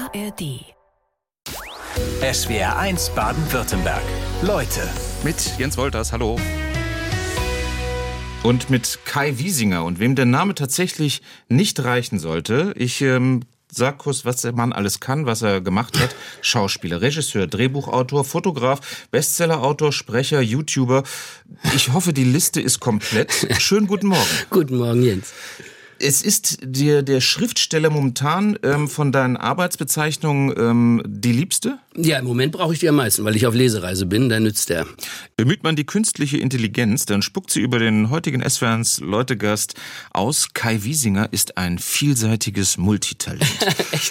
ARD. SWR 1 Baden-Württemberg. Leute. Mit Jens Wolters, hallo. Und mit Kai Wiesinger. Und wem der Name tatsächlich nicht reichen sollte, ich sag kurz, was der Mann alles kann, was er gemacht hat. Schauspieler, Regisseur, Drehbuchautor, Fotograf, Bestsellerautor, Sprecher, YouTuber. Ich hoffe, die Liste ist komplett. Schönen guten Morgen. Guten Morgen, Jens. Es ist dir der Schriftsteller momentan von deinen Arbeitsbezeichnungen die liebste? Ja, im Moment brauche ich die am meisten, weil ich auf Lesereise bin, da nützt der. Bemüht man die künstliche Intelligenz, dann spuckt sie über den heutigen SWR 1 Leute-Gast aus. Kai Wiesinger ist ein vielseitiges Multitalent. Echt?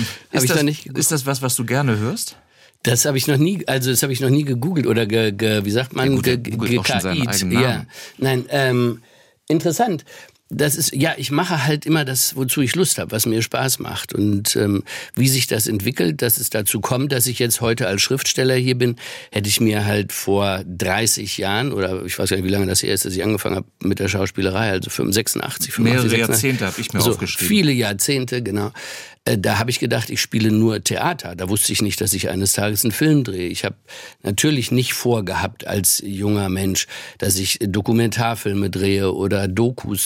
Ist das was du gerne hörst? Das habe ich noch nie, gegoogelt oder wie sagt man? Ja, googelt auch schon seinen eigenen Namen. Ja, nein, interessant. Das ist, ja, ich mache halt immer das, wozu ich Lust habe, was mir Spaß macht. Und wie sich das entwickelt, dass es dazu kommt, dass ich jetzt heute als Schriftsteller hier bin, hätte ich mir halt vor 30 Jahren, oder ich weiß gar nicht, wie lange das her ist, dass ich angefangen habe mit der Schauspielerei, also 85. Mehrere Jahrzehnte habe ich mir aufgeschrieben. Viele Jahrzehnte, genau. Da habe ich gedacht, ich spiele nur Theater. Da wusste ich nicht, dass ich eines Tages einen Film drehe. Ich habe natürlich nicht vorgehabt als junger Mensch, dass ich Dokumentarfilme drehe oder Dokus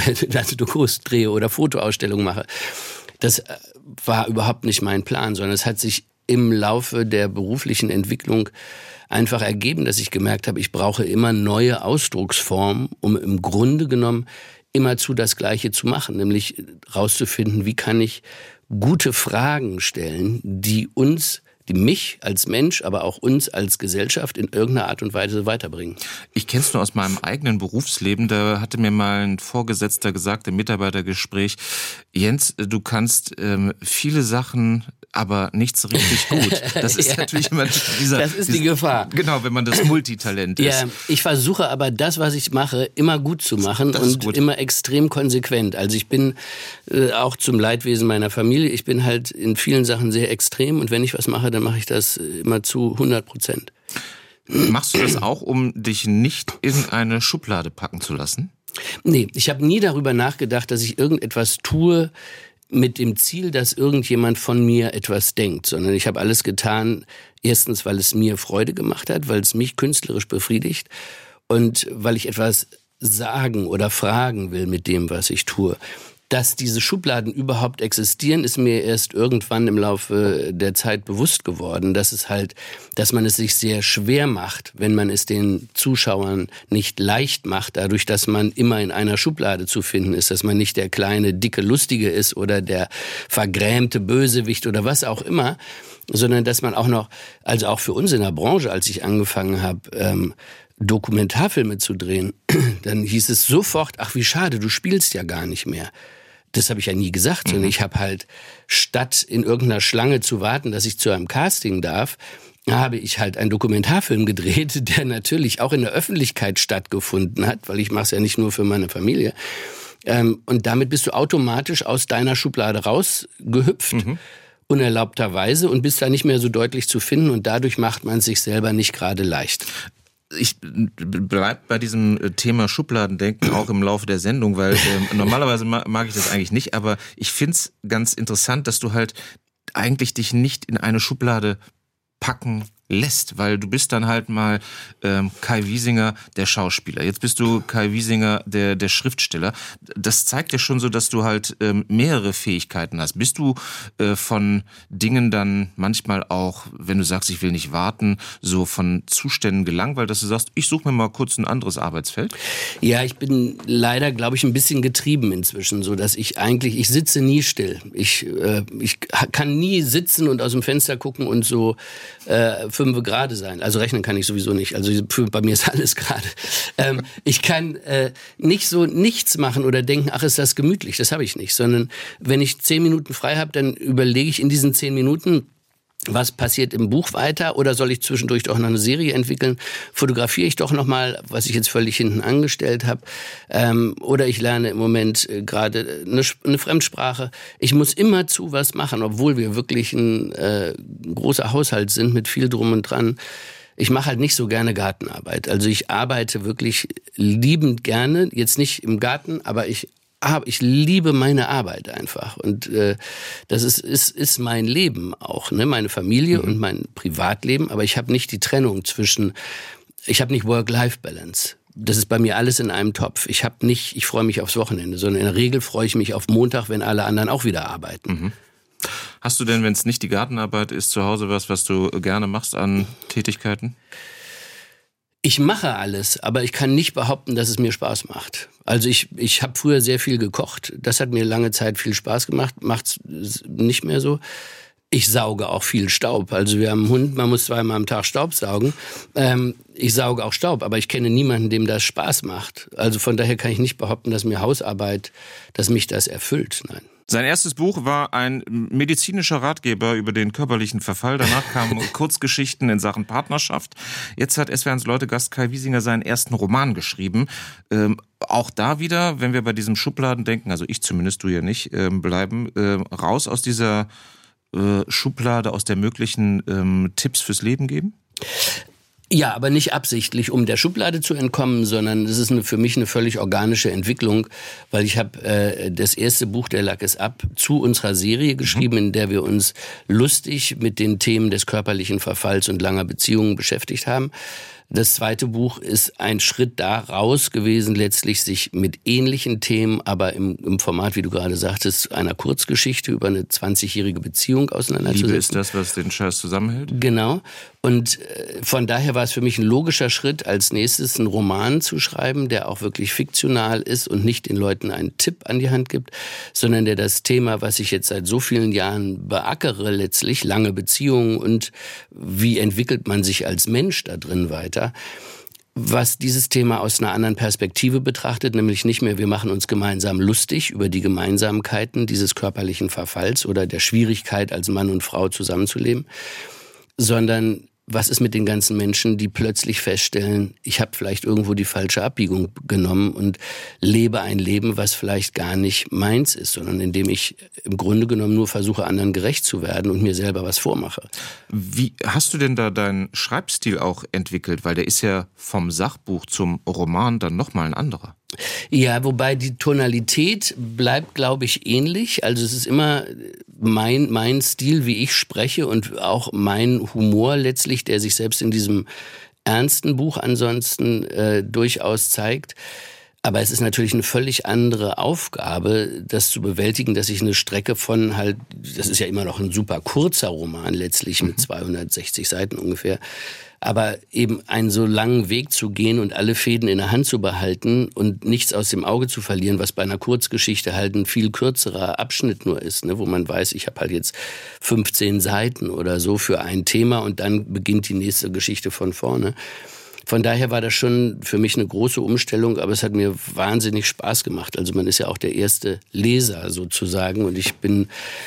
drehe oder Fotoausstellungen mache. Das war überhaupt nicht mein Plan, sondern es hat sich im Laufe der beruflichen Entwicklung einfach ergeben, dass ich gemerkt habe, ich brauche immer neue Ausdrucksformen, um im Grunde genommen immerzu das Gleiche zu machen, nämlich rauszufinden, wie kann ich gute Fragen stellen, die mich als Mensch, aber auch uns als Gesellschaft in irgendeiner Art und Weise weiterbringen. Ich kenne es nur aus meinem eigenen Berufsleben. Da hatte mir mal ein Vorgesetzter gesagt im Mitarbeitergespräch, Jens, du kannst viele Sachen, aber nichts richtig gut. Das ist natürlich immer die Gefahr. Genau, wenn man das Multitalent ist. Ja, ich versuche aber das, was ich mache, immer gut zu machen und immer extrem konsequent. Also ich bin auch zum Leidwesen meiner Familie, ich bin halt in vielen Sachen sehr extrem und wenn ich was mache, dann mache ich das immer zu 100%. Machst du das auch, um dich nicht in eine Schublade packen zu lassen? Nee, ich habe nie darüber nachgedacht, dass ich irgendetwas tue mit dem Ziel, dass irgendjemand von mir etwas denkt, sondern ich habe alles getan, erstens, weil es mir Freude gemacht hat, weil es mich künstlerisch befriedigt und weil ich etwas sagen oder fragen will mit dem, was ich tue. Dass diese Schubladen überhaupt existieren, ist mir erst irgendwann im Laufe der Zeit bewusst geworden. Dass man es sich sehr schwer macht, wenn man es den Zuschauern nicht leicht macht, dadurch, dass man immer in einer Schublade zu finden ist, dass man nicht der kleine, dicke Lustige ist oder der vergrämte Bösewicht oder was auch immer, sondern dass man auch noch, also auch für uns in der Branche, als ich angefangen habe, Dokumentarfilme zu drehen, dann hieß es sofort, ach wie schade, du spielst ja gar nicht mehr. Das habe ich ja nie gesagt, sondern ich habe halt, statt in irgendeiner Schlange zu warten, dass ich zu einem Casting darf, habe ich halt einen Dokumentarfilm gedreht, der natürlich auch in der Öffentlichkeit stattgefunden hat, weil ich mache es ja nicht nur für meine Familie. Und damit bist du automatisch aus deiner Schublade rausgehüpft, unerlaubterweise, und bist da nicht mehr so deutlich zu finden und dadurch macht man es sich selber nicht gerade leicht. Ich bleibe bei diesem Thema Schubladendenken auch im Laufe der Sendung, weil normalerweise mag ich das eigentlich nicht, aber ich find's ganz interessant, dass du halt eigentlich dich nicht in eine Schublade packen lässt, weil du bist dann halt mal Kai Wiesinger, der Schauspieler. Jetzt bist du Kai Wiesinger, der Schriftsteller. Das zeigt ja schon so, dass du halt mehrere Fähigkeiten hast. Bist du von Dingen dann manchmal auch, wenn du sagst, ich will nicht warten, so von Zuständen gelangweilt, dass du sagst, ich suche mir mal kurz ein anderes Arbeitsfeld? Ja, ich bin leider, glaube ich, ein bisschen getrieben inzwischen, so dass ich sitze nie still. Ich kann nie sitzen und aus dem Fenster gucken und so 5 Grad sein. Also rechnen kann ich sowieso nicht. Also bei mir ist alles gerade. Ich kann nicht so nichts machen oder denken, ach, ist das gemütlich. Das habe ich nicht. Sondern wenn ich 10 Minuten frei habe, dann überlege ich in diesen 10 Minuten, was passiert im Buch weiter oder soll ich zwischendurch doch noch eine Serie entwickeln? Fotografiere ich doch noch mal, was ich jetzt völlig hinten angestellt habe? Oder ich lerne im Moment gerade eine Fremdsprache. Ich muss immerzu was machen, obwohl wir wirklich ein großer Haushalt sind mit viel drum und dran. Ich mache halt nicht so gerne Gartenarbeit. Also ich arbeite wirklich liebend gerne, jetzt nicht im Garten, aber ich ich liebe meine Arbeit einfach. Und das ist mein Leben auch, ne? Meine Familie und mein Privatleben. Aber ich habe nicht die Trennung ich habe nicht Work-Life-Balance. Das ist bei mir alles in einem Topf. Ich freue mich aufs Wochenende, sondern in der Regel freue ich mich auf Montag, wenn alle anderen auch wieder arbeiten. Mhm. Hast du denn, wenn es nicht die Gartenarbeit ist, zu Hause was du gerne machst an Tätigkeiten? Ich mache alles, aber ich kann nicht behaupten, dass es mir Spaß macht. Also ich habe früher sehr viel gekocht. Das hat mir lange Zeit viel Spaß gemacht, macht's nicht mehr so. Ich sauge auch viel Staub. Also wir haben einen Hund, man muss 2-mal am Tag Staub saugen. Ich sauge auch Staub, aber ich kenne niemanden, dem das Spaß macht. Also von daher kann ich nicht behaupten, dass mir Hausarbeit, dass mich das erfüllt. Nein. Sein erstes Buch war ein medizinischer Ratgeber über den körperlichen Verfall. Danach kamen Kurzgeschichten in Sachen Partnerschaft. Jetzt hat SWRs Leute-Gast Kai Wiesinger seinen ersten Roman geschrieben. Auch da wieder, wenn wir bei diesem Schubladendenken, also ich zumindest, du ja nicht, bleiben, raus aus dieser Schublade, aus der möglichen Tipps fürs Leben geben? Ja, aber nicht absichtlich, um der Schublade zu entkommen, sondern es ist für mich eine völlig organische Entwicklung, weil ich habe das erste Buch, Der Lack ist ab, zu unserer Serie geschrieben, in der wir uns lustig mit den Themen des körperlichen Verfalls und langer Beziehungen beschäftigt haben. Das zweite Buch ist ein Schritt daraus gewesen, letztlich sich mit ähnlichen Themen, aber im Format, wie du gerade sagtest, einer Kurzgeschichte über eine 20-jährige Beziehung auseinanderzusetzen. Liebe ist das, was den Scheiß zusammenhält? Genau. Und von daher war es für mich ein logischer Schritt, als nächstes einen Roman zu schreiben, der auch wirklich fiktional ist und nicht den Leuten einen Tipp an die Hand gibt, sondern der das Thema, was ich jetzt seit so vielen Jahren beackere, letztlich lange Beziehungen und wie entwickelt man sich als Mensch da drin weiter, was dieses Thema aus einer anderen Perspektive betrachtet, nämlich nicht mehr, wir machen uns gemeinsam lustig über die Gemeinsamkeiten dieses körperlichen Verfalls oder der Schwierigkeit, als Mann und Frau zusammenzuleben, sondern was ist mit den ganzen Menschen, die plötzlich feststellen, ich habe vielleicht irgendwo die falsche Abbiegung genommen und lebe ein Leben, was vielleicht gar nicht meins ist, sondern in dem ich im Grunde genommen nur versuche, anderen gerecht zu werden und mir selber was vormache. Wie hast du denn da deinen Schreibstil auch entwickelt? Weil der ist ja vom Sachbuch zum Roman dann nochmal ein anderer. Ja, wobei die Tonalität bleibt, glaube ich, ähnlich. Also es ist immer mein Stil, wie ich spreche und auch mein Humor letztlich, der sich selbst in diesem ernsten Buch ansonsten durchaus zeigt. Aber es ist natürlich eine völlig andere Aufgabe, das zu bewältigen, dass ich eine Strecke von halt, das ist ja immer noch ein super kurzer Roman letztlich mit 260 Seiten ungefähr, aber eben einen so langen Weg zu gehen und alle Fäden in der Hand zu behalten und nichts aus dem Auge zu verlieren, was bei einer Kurzgeschichte halt ein viel kürzerer Abschnitt nur ist, ne, wo man weiß, ich habe halt jetzt 15 Seiten oder so für ein Thema und dann beginnt die nächste Geschichte von vorne. Von daher war das schon für mich eine große Umstellung, aber es hat mir wahnsinnig Spaß gemacht. Also man ist ja auch der erste Leser sozusagen und ich bin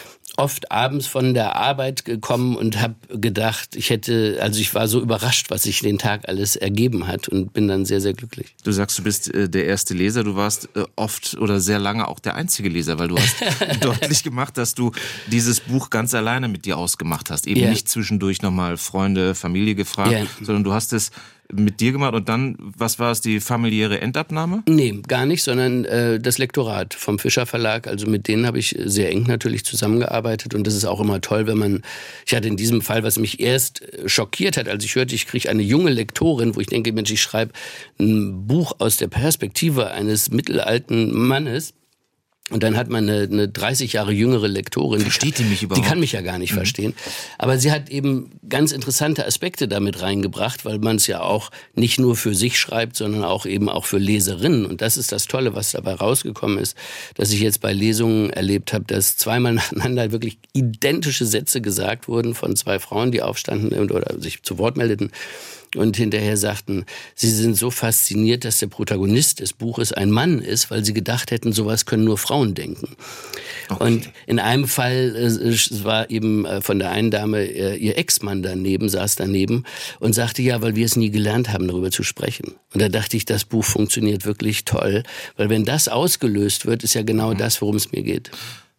oft abends von der Arbeit gekommen und habe gedacht, ich war so überrascht, was sich den Tag alles ergeben hat und bin dann sehr, sehr glücklich. Du sagst, du bist der erste Leser, du warst oft oder sehr lange auch der einzige Leser, weil du hast deutlich gemacht, dass du dieses Buch ganz alleine mit dir ausgemacht hast. Eben nicht zwischendurch nochmal Freunde, Familie gefragt, sondern du hast es mit dir gemacht und dann, was war es, die familiäre Endabnahme? Nee, gar nicht, sondern das Lektorat vom Fischer Verlag, also mit denen habe ich sehr eng natürlich zusammengearbeitet und das ist auch immer toll, ich hatte in diesem Fall, was mich erst schockiert hat, als ich hörte, ich kriege eine junge Lektorin, wo ich denke, Mensch, ich schreibe ein Buch aus der Perspektive eines mittelalten Mannes. Und dann hat man eine 30 Jahre jüngere Lektorin. Versteht die mich überhaupt? Die kann mich ja gar nicht verstehen. Aber sie hat eben ganz interessante Aspekte damit reingebracht, weil man es ja auch nicht nur für sich schreibt, sondern auch eben auch für Leserinnen. Und das ist das Tolle, was dabei rausgekommen ist, dass ich jetzt bei Lesungen erlebt habe, dass zweimal nacheinander wirklich identische Sätze gesagt wurden von zwei Frauen, die aufstanden oder sich zu Wort meldeten. Und hinterher sagten, sie sind so fasziniert, dass der Protagonist des Buches ein Mann ist, weil sie gedacht hätten, sowas können nur Frauen denken. Okay. Und in einem Fall war eben von der einen Dame ihr Ex-Mann saß daneben und sagte, ja, weil wir es nie gelernt haben, darüber zu sprechen. Und da dachte ich, das Buch funktioniert wirklich toll, weil wenn das ausgelöst wird, ist ja genau das, worum es mir geht.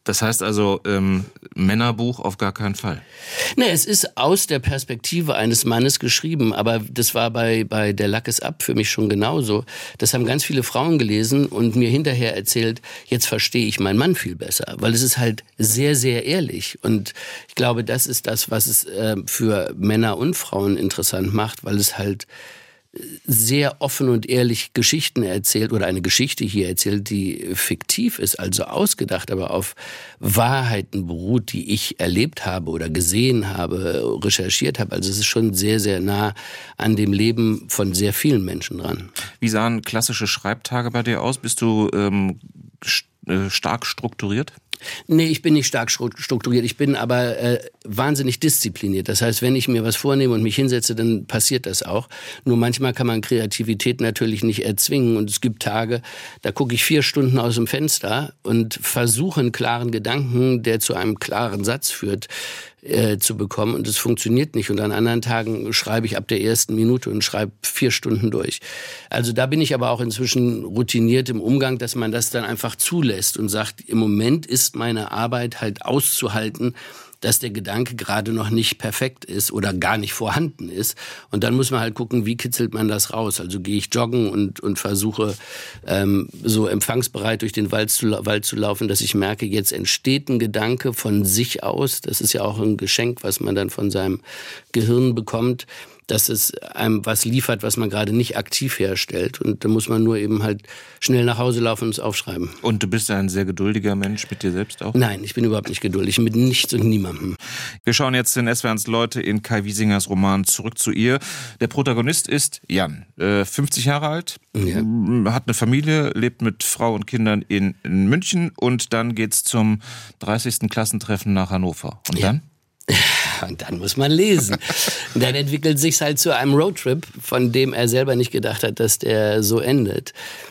Das heißt also, Männerbuch auf gar keinen Fall. Ne, es ist aus der Perspektive eines Mannes geschrieben, aber das war bei Der Lack ist ab für mich schon genauso. Das haben ganz viele Frauen gelesen und mir hinterher erzählt, jetzt verstehe ich meinen Mann viel besser, weil es ist halt sehr, sehr ehrlich. Und ich glaube, das ist das, was es für Männer und Frauen interessant macht, weil es halt sehr offen und ehrlich Geschichten erzählt oder eine Geschichte hier erzählt, die fiktiv ist, also ausgedacht, aber auf Wahrheiten beruht, die ich erlebt habe oder gesehen habe, recherchiert habe. Also es ist schon sehr, sehr nah an dem Leben von sehr vielen Menschen dran. Wie sahen klassische Schreibtage bei dir aus? Bist du stark strukturiert? Nee, ich bin nicht stark strukturiert. Ich bin aber wahnsinnig diszipliniert. Das heißt, wenn ich mir was vornehme und mich hinsetze, dann passiert das auch. Nur manchmal kann man Kreativität natürlich nicht erzwingen. Und es gibt Tage, da gucke ich 4 Stunden aus dem Fenster und versuche einen klaren Gedanken, der zu einem klaren Satz führt, zu bekommen. Und es funktioniert nicht. Und an anderen Tagen schreibe ich ab der ersten Minute und schreibe 4 Stunden durch. Also da bin ich aber auch inzwischen routiniert im Umgang, dass man das dann einfach zulässt und sagt, im Moment ist meine Arbeit halt auszuhalten, dass der Gedanke gerade noch nicht perfekt ist oder gar nicht vorhanden ist. Und dann muss man halt gucken, wie kitzelt man das raus. Also gehe ich joggen und versuche so empfangsbereit durch den Wald zu laufen, dass ich merke, jetzt entsteht ein Gedanke von sich aus. Das ist ja auch ein Geschenk, was man dann von seinem Gehirn bekommt, dass es einem was liefert, was man gerade nicht aktiv herstellt. Und da muss man nur eben halt schnell nach Hause laufen und es aufschreiben. Und du bist ein sehr geduldiger Mensch mit dir selbst auch? Nein, ich bin überhaupt nicht geduldig, mit nichts und niemandem. Wir schauen jetzt in SWR1 Leute in Kai Wiesingers Roman Zurück zu ihr. Der Protagonist ist Jan, 50 Jahre alt, Ja. Hat eine Familie, lebt mit Frau und Kindern in München und dann geht's zum 30. Klassentreffen nach Hannover. Und dann? Und dann muss man lesen. Und dann entwickelt sich's halt zu einem Roadtrip, von dem er selber nicht gedacht hat, dass der so endet.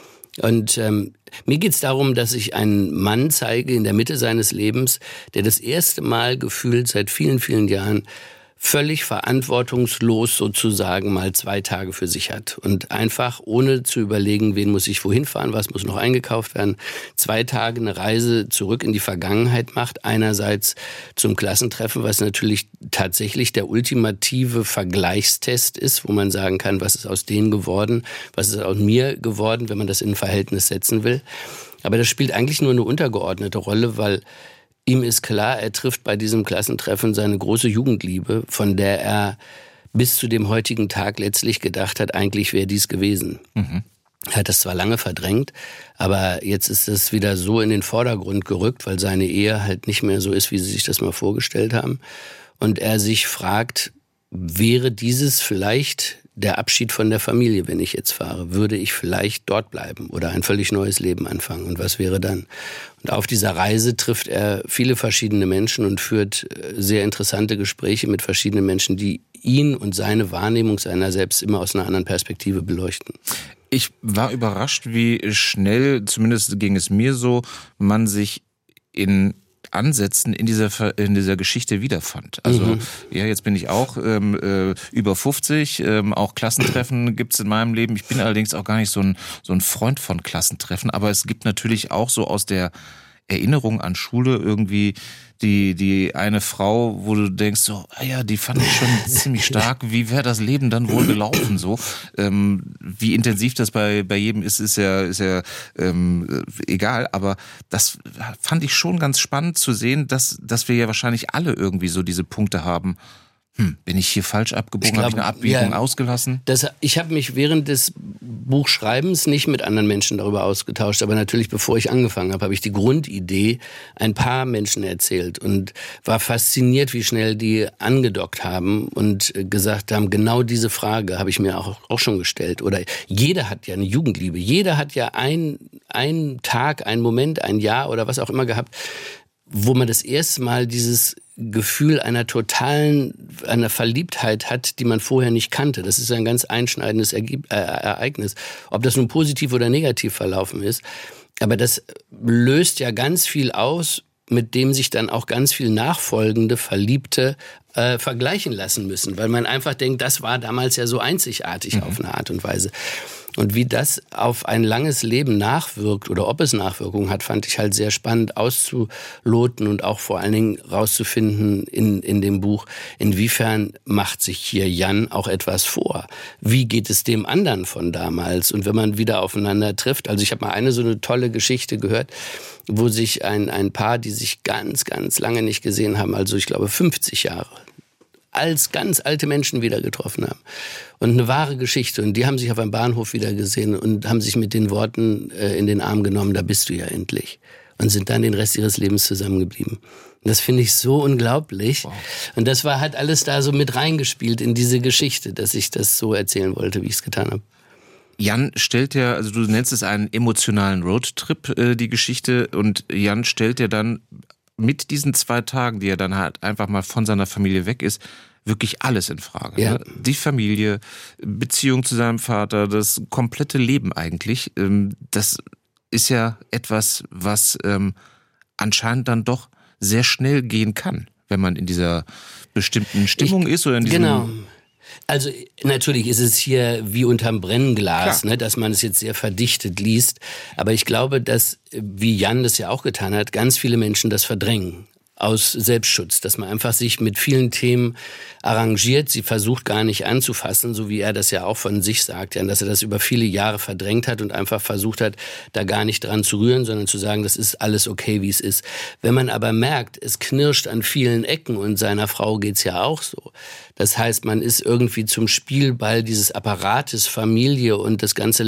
Und mir geht's darum, dass ich einen Mann zeige in der Mitte seines Lebens, der das erste Mal gefühlt seit vielen, vielen Jahren völlig verantwortungslos sozusagen mal 2 Tage für sich hat. Und einfach, ohne zu überlegen, wen muss ich wohin fahren, was muss noch eingekauft werden, 2 Tage eine Reise zurück in die Vergangenheit macht. Einerseits zum Klassentreffen, was natürlich tatsächlich der ultimative Vergleichstest ist, wo man sagen kann, was ist aus denen geworden, was ist aus mir geworden, wenn man das in ein Verhältnis setzen will. Aber das spielt eigentlich nur eine untergeordnete Rolle, weil ihm ist klar, er trifft bei diesem Klassentreffen seine große Jugendliebe, von der er bis zu dem heutigen Tag letztlich gedacht hat, eigentlich wäre dies gewesen. Mhm. Er hat das zwar lange verdrängt, aber jetzt ist es wieder so in den Vordergrund gerückt, weil seine Ehe halt nicht mehr so ist, wie sie sich das mal vorgestellt haben. Und er sich fragt, wäre dieses vielleicht der Abschied von der Familie, wenn ich jetzt fahre? Würde ich vielleicht dort bleiben oder ein völlig neues Leben anfangen? Und was wäre dann? Und auf dieser Reise trifft er viele verschiedene Menschen und führt sehr interessante Gespräche mit verschiedenen Menschen, die ihn und seine Wahrnehmung seiner selbst immer aus einer anderen Perspektive beleuchten. Ich war überrascht, wie schnell, zumindest ging es mir so, man sich in Ansätzen in dieser Geschichte wiederfand. Also ja, jetzt bin ich auch über 50, auch Klassentreffen gibt's in meinem Leben. Ich bin allerdings auch gar nicht so ein Freund von Klassentreffen, aber es gibt natürlich auch so aus der Erinnerung an Schule irgendwie die eine Frau, wo du denkst so, ja, die fand ich schon ziemlich stark. Wie wäre das Leben dann wohl gelaufen so? Wie intensiv das bei jedem ist ja egal. Aber das fand ich schon ganz spannend zu sehen, dass wir ja wahrscheinlich alle irgendwie so diese Punkte haben. Bin ich hier falsch abgebogen? Habe ich eine Abbiegung ausgelassen? Ich habe mich während des Buchschreibens nicht mit anderen Menschen darüber ausgetauscht, aber natürlich, bevor ich angefangen habe, habe ich die Grundidee ein paar Menschen erzählt und war fasziniert, wie schnell die angedockt haben und gesagt haben, genau diese Frage habe ich mir auch schon gestellt. Oder jeder hat ja eine Jugendliebe, jeder hat ja einen Tag, einen Moment, ein Jahr oder was auch immer gehabt, wo man das erste Mal dieses Gefühl einer Verliebtheit hat, die man vorher nicht kannte. Das ist ein ganz einschneidendes Ereignis. Ob das nun positiv oder negativ verlaufen ist. Aber das löst ja ganz viel aus, mit dem sich dann auch ganz viel nachfolgende Verliebte vergleichen lassen müssen. Weil man einfach denkt, das war damals ja so einzigartig auf eine Art und Weise. Und wie das auf ein langes Leben nachwirkt oder ob es Nachwirkungen hat, fand ich halt sehr spannend auszuloten und auch vor allen Dingen rauszufinden in dem Buch, inwiefern macht sich hier Jan auch etwas vor? Wie geht es dem anderen von damals? Und wenn man wieder aufeinander trifft, also ich habe mal so eine tolle Geschichte gehört, wo sich ein Paar, die sich ganz, ganz lange nicht gesehen haben, also ich glaube 50 Jahre, als ganz alte Menschen wieder getroffen haben. Und eine wahre Geschichte. Und die haben sich auf einem Bahnhof wieder gesehen und haben sich mit den Worten in den Arm genommen, da bist du ja endlich. Und sind dann den Rest ihres Lebens zusammengeblieben. Und das finde ich so unglaublich. Wow. Und das hat alles da so mit reingespielt in diese Geschichte, dass ich das so erzählen wollte, wie ich es getan habe. Jan stellt ja, also du nennst es einen emotionalen Roadtrip, die Geschichte. Und Jan stellt ja dann mit diesen 2 Tagen, die er dann halt einfach mal von seiner Familie weg ist, wirklich alles in Frage. Ja. Ne? Die Familie, Beziehung zu seinem Vater, das komplette Leben eigentlich. Das ist ja etwas, was anscheinend dann doch sehr schnell gehen kann, wenn man in dieser bestimmten Stimmung ist oder in diesem... Genau. Also natürlich ist es hier wie unterm Brennglas, ne, dass man es jetzt sehr verdichtet liest. Aber ich glaube, dass, wie Jan das ja auch getan hat, ganz viele Menschen das verdrängen. Aus Selbstschutz, dass man einfach sich mit vielen Themen arrangiert, sie versucht gar nicht anzufassen, so wie er das ja auch von sich sagt, ja, dass er das über viele Jahre verdrängt hat und einfach versucht hat, da gar nicht dran zu rühren, sondern zu sagen, das ist alles okay, wie es ist. Wenn man aber merkt, es knirscht an vielen Ecken und seiner Frau geht's ja auch so. Das heißt, man ist irgendwie zum Spielball dieses Apparates Familie und das ganze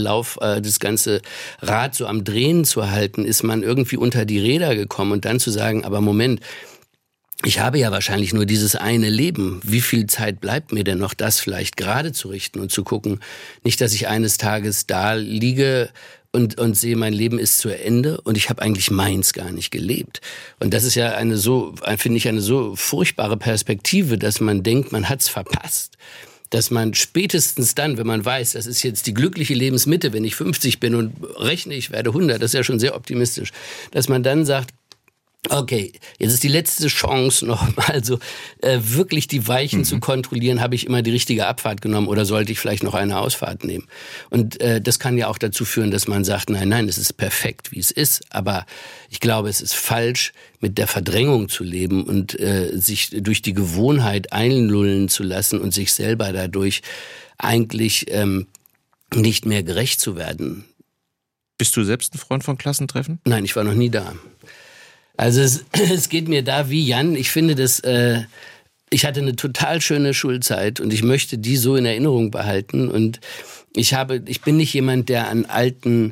Rad so am Drehen zu halten, ist man irgendwie unter die Räder gekommen und dann zu sagen, aber Moment, ich habe ja wahrscheinlich nur dieses eine Leben. Wie viel Zeit bleibt mir denn noch, das vielleicht gerade zu richten und zu gucken, nicht, dass ich eines Tages da liege und sehe, mein Leben ist zu Ende und ich habe eigentlich meins gar nicht gelebt. Und das ist ja finde ich, eine so furchtbare Perspektive, dass man denkt, man hat's verpasst. Dass man spätestens dann, wenn man weiß, das ist jetzt die glückliche Lebensmitte, wenn ich 50 bin und rechne, ich werde 100, das ist ja schon sehr optimistisch, dass man dann sagt, okay, jetzt ist die letzte Chance noch mal so wirklich die Weichen zu kontrollieren. Habe ich immer die richtige Abfahrt genommen oder sollte ich vielleicht noch eine Ausfahrt nehmen? Und das kann ja auch dazu führen, dass man sagt, nein, es ist perfekt, wie es ist. Aber ich glaube, es ist falsch, mit der Verdrängung zu leben und sich durch die Gewohnheit einlullen zu lassen und sich selber dadurch eigentlich nicht mehr gerecht zu werden. Bist du selbst ein Freund von Klassentreffen? Nein, ich war noch nie da. Also es geht mir da wie Jan. Ich finde, ich hatte eine total schöne Schulzeit und ich möchte die so in Erinnerung behalten. Und ich bin nicht jemand, der an alten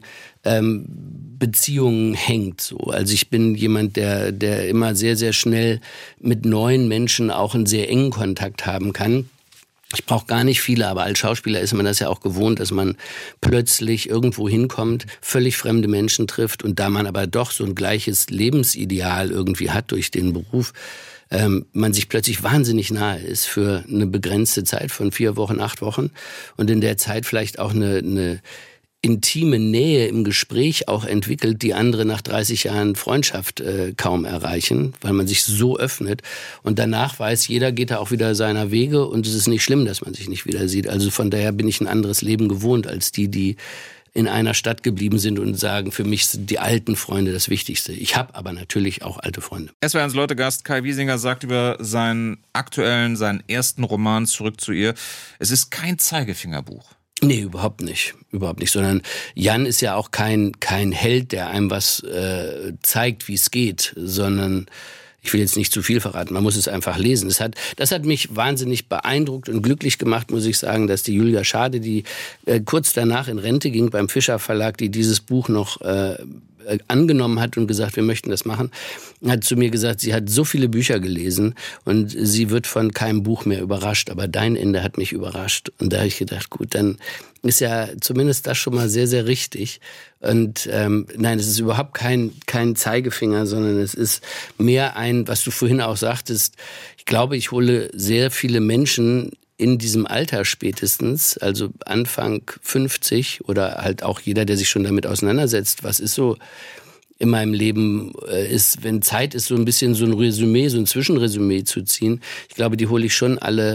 Beziehungen hängt. So. Also ich bin jemand, der immer sehr, sehr schnell mit neuen Menschen auch einen sehr engen Kontakt haben kann. Ich brauche gar nicht viele, aber als Schauspieler ist man das ja auch gewohnt, dass man plötzlich irgendwo hinkommt, völlig fremde Menschen trifft und da man aber doch so ein gleiches Lebensideal irgendwie hat durch den Beruf, man sich plötzlich wahnsinnig nahe ist für eine begrenzte Zeit von 4 Wochen, 8 Wochen und in der Zeit vielleicht auch eine intime Nähe im Gespräch auch entwickelt, die andere nach 30 Jahren Freundschaft kaum erreichen, weil man sich so öffnet. Und danach weiß jeder, geht da auch wieder seiner Wege und es ist nicht schlimm, dass man sich nicht wieder sieht. Also von daher bin ich ein anderes Leben gewohnt als die in einer Stadt geblieben sind und sagen, für mich sind die alten Freunde das Wichtigste. Ich habe aber natürlich auch alte Freunde. SWR1 Leute-Gast Kai Wiesinger sagt über seinen ersten Roman Zurück zu ihr, es ist kein Zeigefingerbuch. Nee, überhaupt nicht, sondern Jan ist ja auch kein Held, der einem was zeigt, wie es geht, sondern ich will jetzt nicht zu viel verraten, man muss es einfach lesen. Das hat mich wahnsinnig beeindruckt und glücklich gemacht, muss ich sagen, dass die Julia Schade, die kurz danach in Rente ging beim Fischer Verlag, die dieses Buch noch angenommen hat und gesagt, wir möchten das machen, hat zu mir gesagt, sie hat so viele Bücher gelesen und sie wird von keinem Buch mehr überrascht, aber dein Ende hat mich überrascht. Und da habe ich gedacht, gut, dann ist ja zumindest das schon mal sehr, sehr richtig. Und nein, es ist überhaupt kein Zeigefinger, sondern es ist mehr was du vorhin auch sagtest, ich glaube, ich hole sehr viele Menschen in diesem Alter spätestens, also Anfang 50 oder halt auch jeder, der sich schon damit auseinandersetzt, was ist so in meinem Leben, wenn Zeit ist, so ein bisschen so ein Resümee, so ein Zwischenresümee zu ziehen. Ich glaube, die hole ich schon alle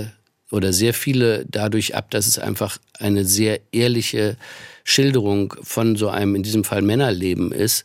oder sehr viele dadurch ab, dass es einfach eine sehr ehrliche Schilderung von so einem, in diesem Fall Männerleben ist,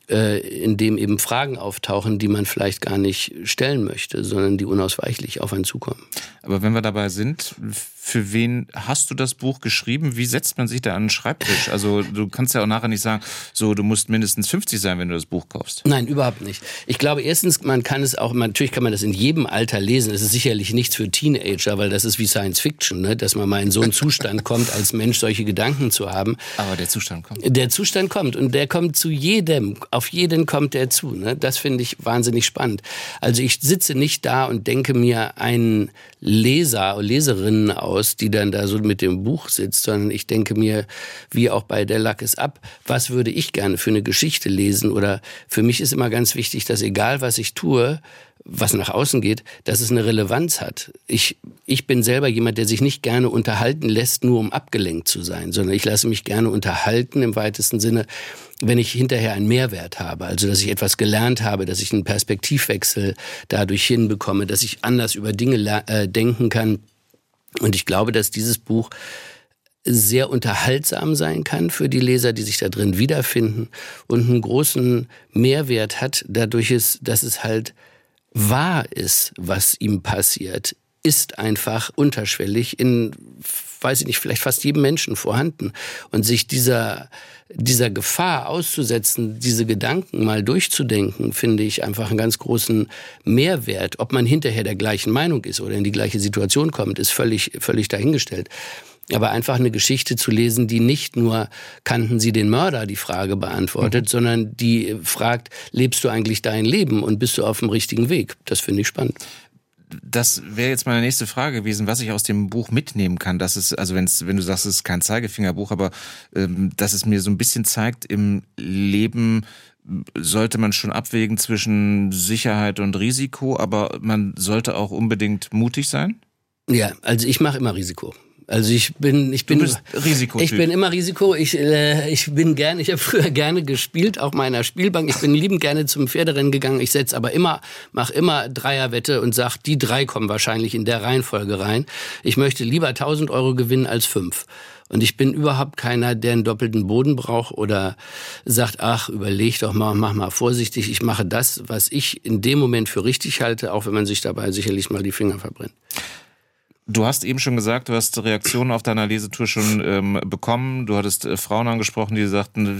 in dem eben Fragen auftauchen, die man vielleicht gar nicht stellen möchte, sondern die unausweichlich auf einen zukommen. Aber wenn wir dabei sind, für wen hast du das Buch geschrieben? Wie setzt man sich da an den Schreibtisch? Also du kannst ja auch nachher nicht sagen, so du musst mindestens 50 sein, wenn du das Buch kaufst. Nein, überhaupt nicht. Ich glaube erstens, man kann es auch, natürlich kann man das in jedem Alter lesen. Es ist sicherlich nichts für Teenager, weil das ist wie Science Fiction, ne? Dass man mal in so einen Zustand kommt, als Mensch solche Gedanken zu haben. Aber der Zustand kommt. Der Zustand kommt und der kommt zu jedem. Auf jeden kommt der zu. Ne? Das finde ich wahnsinnig spannend. Also ich sitze nicht da und denke mir einen Leser oder Leserinnen aus, die dann da so mit dem Buch sitzt, sondern ich denke mir, wie auch bei Der Lack ist ab, was würde ich gerne für eine Geschichte lesen? Oder für mich ist immer ganz wichtig, dass egal was ich tue, was nach außen geht, dass es eine Relevanz hat. Ich bin selber jemand, der sich nicht gerne unterhalten lässt, nur um abgelenkt zu sein, sondern ich lasse mich gerne unterhalten im weitesten Sinne, wenn ich hinterher einen Mehrwert habe. Also, dass ich etwas gelernt habe, dass ich einen Perspektivwechsel dadurch hinbekomme, dass ich anders über Dinge denken kann. Und ich glaube, dass dieses Buch sehr unterhaltsam sein kann für die Leser, die sich da drin wiederfinden und einen großen Mehrwert hat, dadurch, dass es halt wahr ist, was ihm passiert, ist einfach unterschwellig in, weiß ich nicht, vielleicht fast jedem Menschen vorhanden. Und sich dieser Gefahr auszusetzen, diese Gedanken mal durchzudenken, finde ich einfach einen ganz großen Mehrwert. Ob man hinterher der gleichen Meinung ist oder in die gleiche Situation kommt, ist völlig dahingestellt. Aber einfach eine Geschichte zu lesen, die nicht nur kannten Sie den Mörder, die Frage beantwortet, sondern die fragt, lebst du eigentlich dein Leben und bist du auf dem richtigen Weg? Das finde ich spannend. Das wäre jetzt meine nächste Frage gewesen, was ich aus dem Buch mitnehmen kann. Das ist, also wenn du sagst, es ist kein Zeigefingerbuch, aber dass es mir so ein bisschen zeigt, im Leben sollte man schon abwägen zwischen Sicherheit und Risiko, aber man sollte auch unbedingt mutig sein? Ja, also ich mache immer Risiko. Also ich bin Risikotyp. Ich bin immer Risiko. Ich habe früher gerne gespielt, auch mal in der Spielbank. Ich bin liebend gerne zum Pferderennen gegangen. Ich mache immer Dreierwette und sag, die 3 kommen wahrscheinlich in der Reihenfolge rein. Ich möchte lieber 1.000 Euro gewinnen als 5. Und ich bin überhaupt keiner, der einen doppelten Boden braucht oder sagt, ach, überleg doch mal, mach mal vorsichtig. Ich mache das, was ich in dem Moment für richtig halte, auch wenn man sich dabei sicherlich mal die Finger verbrennt. Du hast eben schon gesagt, du hast Reaktionen auf deiner Lesetour schon bekommen. Du hattest Frauen angesprochen, die sagten,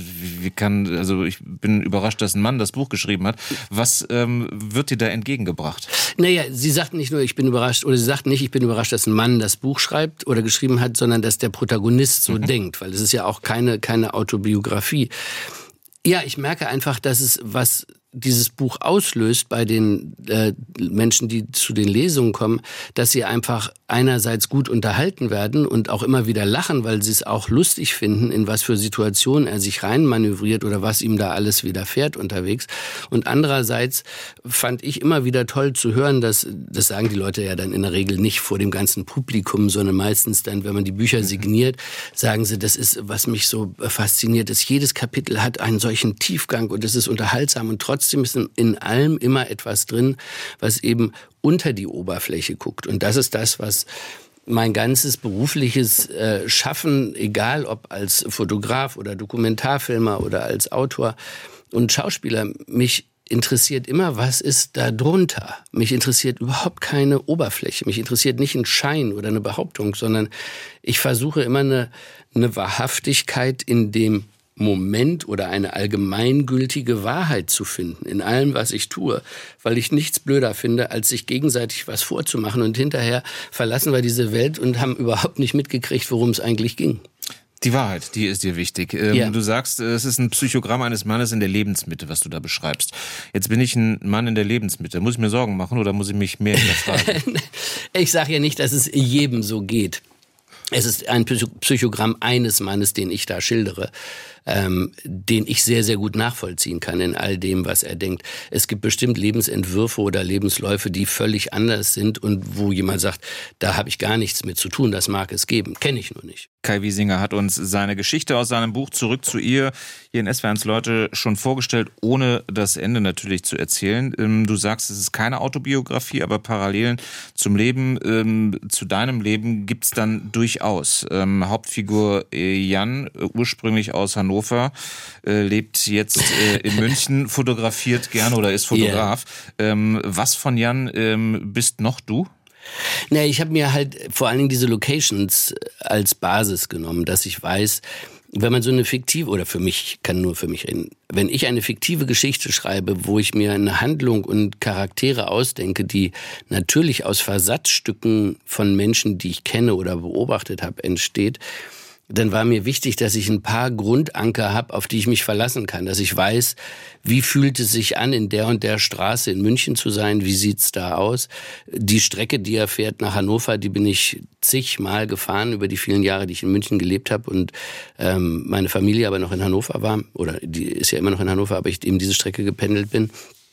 ich bin überrascht, dass ein Mann das Buch geschrieben hat. Was wird dir da entgegengebracht? Naja, sie sagten nicht nur, ich bin überrascht, oder sie sagten nicht, ich bin überrascht, dass ein Mann das Buch schreibt oder geschrieben hat, sondern dass der Protagonist so denkt, weil es ist ja auch keine Autobiografie. Ja, ich merke einfach, dass es was dieses Buch auslöst bei den Menschen, die zu den Lesungen kommen, dass sie einfach einerseits gut unterhalten werden und auch immer wieder lachen, weil sie es auch lustig finden, in was für Situationen er sich reinmanövriert oder was ihm da alles widerfährt unterwegs. Und andererseits fand ich immer wieder toll zu hören, das sagen die Leute ja dann in der Regel nicht vor dem ganzen Publikum, sondern meistens dann, wenn man die Bücher signiert, sagen sie, das ist, was mich so fasziniert, dass jedes Kapitel hat einen solchen Tiefgang und es ist unterhaltsam und trotzdem ist in allem immer etwas drin, was eben unter die Oberfläche guckt. Und das ist das, was mein ganzes berufliches Schaffen, egal ob als Fotograf oder Dokumentarfilmer oder als Autor und Schauspieler, mich interessiert immer, was ist da drunter. Mich interessiert überhaupt keine Oberfläche. Mich interessiert nicht ein Schein oder eine Behauptung, sondern ich versuche immer eine Wahrhaftigkeit in dem Moment oder eine allgemeingültige Wahrheit zu finden in allem, was ich tue, weil ich nichts blöder finde, als sich gegenseitig was vorzumachen und hinterher verlassen wir diese Welt und haben überhaupt nicht mitgekriegt, worum es eigentlich ging. Die Wahrheit, die ist dir wichtig. Ja. Du sagst, es ist ein Psychogramm eines Mannes in der Lebensmitte, was du da beschreibst. Jetzt bin ich ein Mann in der Lebensmitte. Muss ich mir Sorgen machen oder muss ich mich mehr hinterfragen? Ich sage ja nicht, dass es jedem so geht. Es ist ein Psychogramm eines Mannes, den ich da schildere, den ich sehr, sehr gut nachvollziehen kann in all dem, was er denkt. Es gibt bestimmt Lebensentwürfe oder Lebensläufe, die völlig anders sind und wo jemand sagt, da habe ich gar nichts mit zu tun, das mag es geben, kenne ich nur nicht. Kai Wiesinger hat uns seine Geschichte aus seinem Buch Zurück zu ihr hier in SWR1 Leute schon vorgestellt, ohne das Ende natürlich zu erzählen. Du sagst, es ist keine Autobiografie, aber Parallelen zum Leben, zu deinem Leben gibt's dann durchaus. Hauptfigur Jan, ursprünglich aus Hannover, lebt jetzt in München, fotografiert gerne oder ist Fotograf. Yeah. Was von Jan bist noch du? Na, ich habe mir halt vor allen Dingen diese Locations als Basis genommen, dass ich weiß, wenn man so eine fiktive, oder ich kann nur für mich reden, wenn ich eine fiktive Geschichte schreibe, wo ich mir eine Handlung und Charaktere ausdenke, die natürlich aus Versatzstücken von Menschen, die ich kenne oder beobachtet habe, entsteht, dann war mir wichtig, dass ich ein paar Grundanker habe, auf die ich mich verlassen kann. Dass ich weiß, wie fühlt es sich an, in der und der Straße in München zu sein, wie sieht's da aus. Die Strecke, die er fährt nach Hannover, die bin ich zigmal gefahren über die vielen Jahre, die ich in München gelebt habe und meine Familie aber noch in Hannover war, oder die ist ja immer noch in Hannover, aber ich eben diese Strecke gependelt bin.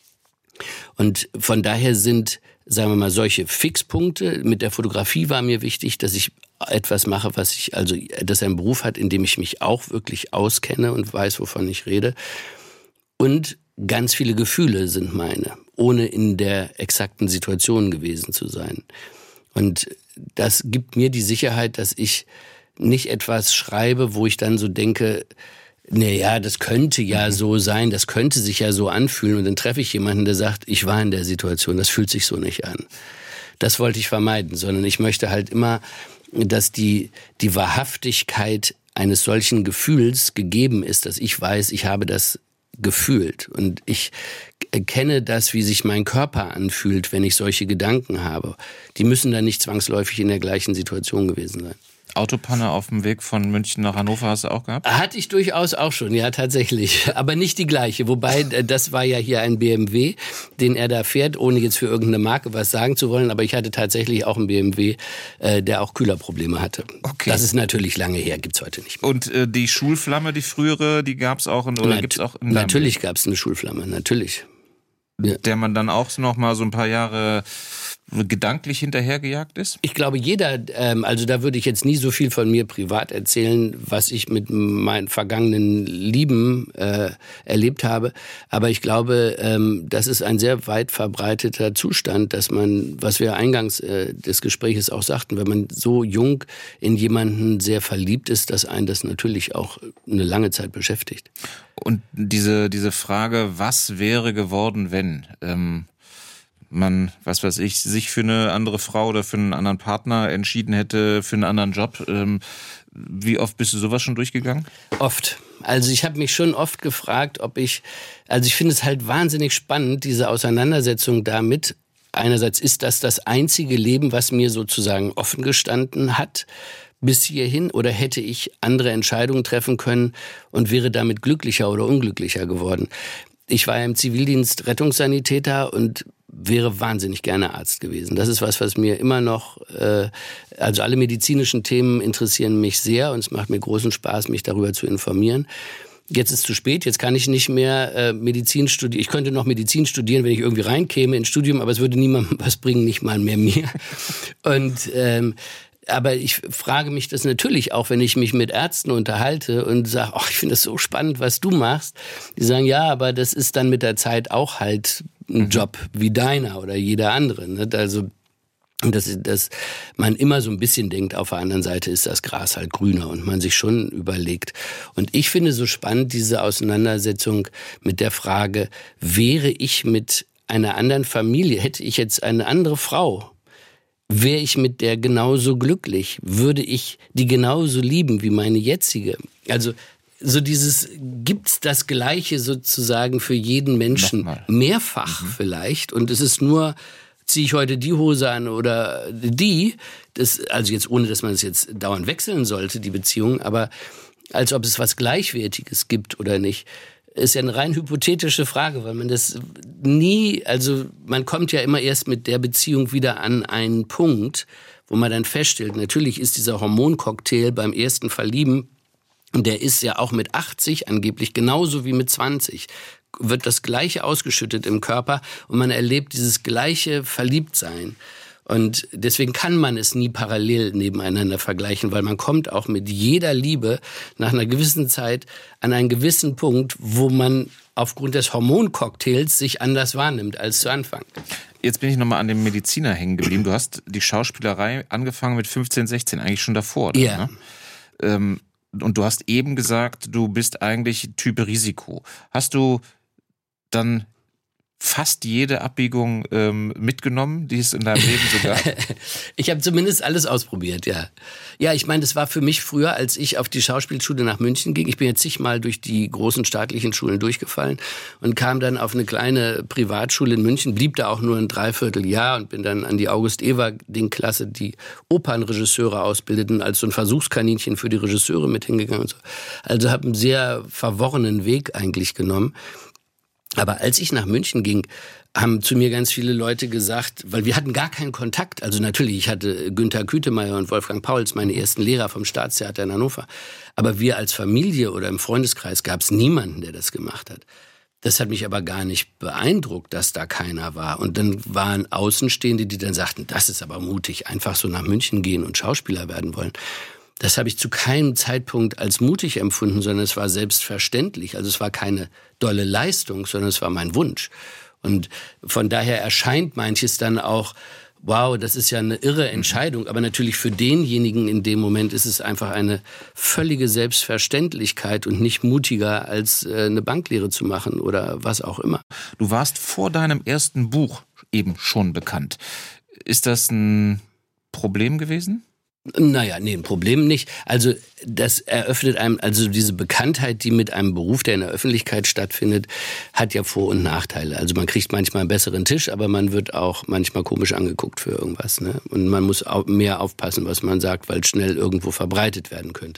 Und von daher sind, sagen wir mal, solche Fixpunkte. Mit der Fotografie war mir wichtig, dass ich etwas mache, dass er einen Beruf hat, in dem ich mich auch wirklich auskenne und weiß, wovon ich rede. Und ganz viele Gefühle sind meine, ohne in der exakten Situation gewesen zu sein. Und das gibt mir die Sicherheit, dass ich nicht etwas schreibe, wo ich dann so denke, naja, das könnte ja so sein, das könnte sich ja so anfühlen. Und dann treffe ich jemanden, der sagt, ich war in der Situation, das fühlt sich so nicht an. Das wollte ich vermeiden, sondern ich möchte halt immer, dass die Wahrhaftigkeit eines solchen Gefühls gegeben ist, dass ich weiß, ich habe das gefühlt. Und ich erkenne das, wie sich mein Körper anfühlt, wenn ich solche Gedanken habe. Die müssen dann nicht zwangsläufig in der gleichen Situation gewesen sein. Autopanne auf dem Weg von München nach Hannover hast du auch gehabt? Hatte ich durchaus auch schon, ja, tatsächlich. Aber nicht die gleiche. Wobei, das war ja hier ein BMW, den er da fährt, ohne jetzt für irgendeine Marke was sagen zu wollen. Aber ich hatte tatsächlich auch einen BMW, der auch Kühlerprobleme hatte. Okay. Das ist natürlich lange her, gibt's heute nicht mehr. Und die Schulflamme, die frühere, die gab's auch gibt's auch in Natürlich gab's eine Schulflamme, natürlich. Ja. Der man dann auch noch mal so ein paar Jahre gedanklich hinterhergejagt ist? Ich glaube, jeder, also da würde ich jetzt nie so viel von mir privat erzählen, was ich mit meinen vergangenen Lieben erlebt habe. Aber ich glaube, das ist ein sehr weit verbreiteter Zustand, dass man, was wir eingangs des Gespräches auch sagten, wenn man so jung in jemanden sehr verliebt ist, dass einen das natürlich auch eine lange Zeit beschäftigt. Und diese Frage, was wäre geworden, wenn man, was weiß ich, sich für eine andere Frau oder für einen anderen Partner entschieden hätte, für einen anderen Job. Wie oft bist du sowas schon durchgegangen? Oft. Also ich habe mich schon oft gefragt, ich finde es halt wahnsinnig spannend, diese Auseinandersetzung damit. Einerseits ist das einzige Leben, was mir sozusagen offen gestanden hat bis hierhin, oder hätte ich andere Entscheidungen treffen können und wäre damit glücklicher oder unglücklicher geworden. Ich war ja im Zivildienst Rettungssanitäter und wäre wahnsinnig gerne Arzt gewesen. Das ist was mir immer noch, also alle medizinischen Themen interessieren mich sehr und es macht mir großen Spaß, mich darüber zu informieren. Jetzt ist zu spät, jetzt kann ich nicht mehr Medizin studieren. Ich könnte noch Medizin studieren, wenn ich irgendwie reinkäme ins Studium, aber es würde niemandem was bringen, nicht mal mehr mir. Und aber ich frage mich das natürlich auch, wenn ich mich mit Ärzten unterhalte und sage, ich finde das so spannend, was du machst. Die sagen, ja, aber das ist dann mit der Zeit auch halt ein Job wie deiner oder jeder andere. Ne? Also, dass man immer so ein bisschen denkt, auf der anderen Seite ist das Gras halt grüner und man sich schon überlegt. Und ich finde so spannend diese Auseinandersetzung mit der Frage, wäre ich mit einer anderen Familie, hätte ich jetzt eine andere Frau, wäre ich mit der genauso glücklich? Würde ich die genauso lieben wie meine jetzige? Also so gibt's das Gleiche sozusagen für jeden Menschen mehrfach vielleicht? Und es ist nur, ziehe ich heute die Hose an oder die? Also jetzt ohne, dass man es jetzt dauernd wechseln sollte, die Beziehung, aber als ob es was Gleichwertiges gibt oder nicht. Ist ja eine rein hypothetische Frage, weil man das nie, also man kommt ja immer erst mit der Beziehung wieder an einen Punkt, wo man dann feststellt, natürlich ist dieser Hormoncocktail beim ersten Verlieben, der ist ja auch mit 80 angeblich genauso wie mit 20, wird das Gleiche ausgeschüttet im Körper und man erlebt dieses gleiche Verliebtsein. Und deswegen kann man es nie parallel nebeneinander vergleichen, weil man kommt auch mit jeder Liebe nach einer gewissen Zeit an einen gewissen Punkt, wo man aufgrund des Hormoncocktails sich anders wahrnimmt als zu Anfang. Jetzt bin ich nochmal an dem Mediziner hängen geblieben. Du hast die Schauspielerei angefangen mit 15, 16, eigentlich schon davor. Oder? Ja. Ne? Und du hast eben gesagt, du bist eigentlich Typ Risiko. Hast du dann fast jede Abbiegung mitgenommen, die es in deinem Leben so gab? Ich habe zumindest alles ausprobiert, ja. Ja, ich meine, das war für mich früher, als ich auf die Schauspielschule nach München ging. Ich bin jetzt zigmal durch die großen staatlichen Schulen durchgefallen und kam dann auf eine kleine Privatschule in München, blieb da auch nur ein Dreivierteljahr und bin dann an die August-Ewerding-Klasse, die Opernregisseure ausbildeten, als so ein Versuchskaninchen für die Regisseure mit hingegangen und so. Also habe einen sehr verworrenen Weg eigentlich genommen. Aber als ich nach München ging, haben zu mir ganz viele Leute gesagt, weil wir hatten gar keinen Kontakt. Also natürlich, ich hatte Günther Kütemeyer und Wolfgang Pauls, meine ersten Lehrer vom Staatstheater in Hannover. Aber wir als Familie oder im Freundeskreis gab es niemanden, der das gemacht hat. Das hat mich aber gar nicht beeindruckt, dass da keiner war. Und dann waren Außenstehende, die dann sagten, das ist aber mutig, einfach so nach München gehen und Schauspieler werden wollen. Das habe ich zu keinem Zeitpunkt als mutig empfunden, sondern es war selbstverständlich. Also es war keine dolle Leistung, sondern es war mein Wunsch. Und von daher erscheint manches dann auch, wow, das ist ja eine irre Entscheidung. Aber natürlich für denjenigen in dem Moment ist es einfach eine völlige Selbstverständlichkeit und nicht mutiger, als eine Banklehre zu machen oder was auch immer. Du warst vor deinem ersten Buch eben schon bekannt. Ist das ein Problem gewesen? Naja, nee, ein Problem nicht. Also das eröffnet einem, also diese Bekanntheit, die mit einem Beruf, der in der Öffentlichkeit stattfindet, hat ja Vor- und Nachteile. Also man kriegt manchmal einen besseren Tisch, aber man wird auch manchmal komisch angeguckt für irgendwas, ne? Und man muss auch mehr aufpassen, was man sagt, weil es schnell irgendwo verbreitet werden könnte.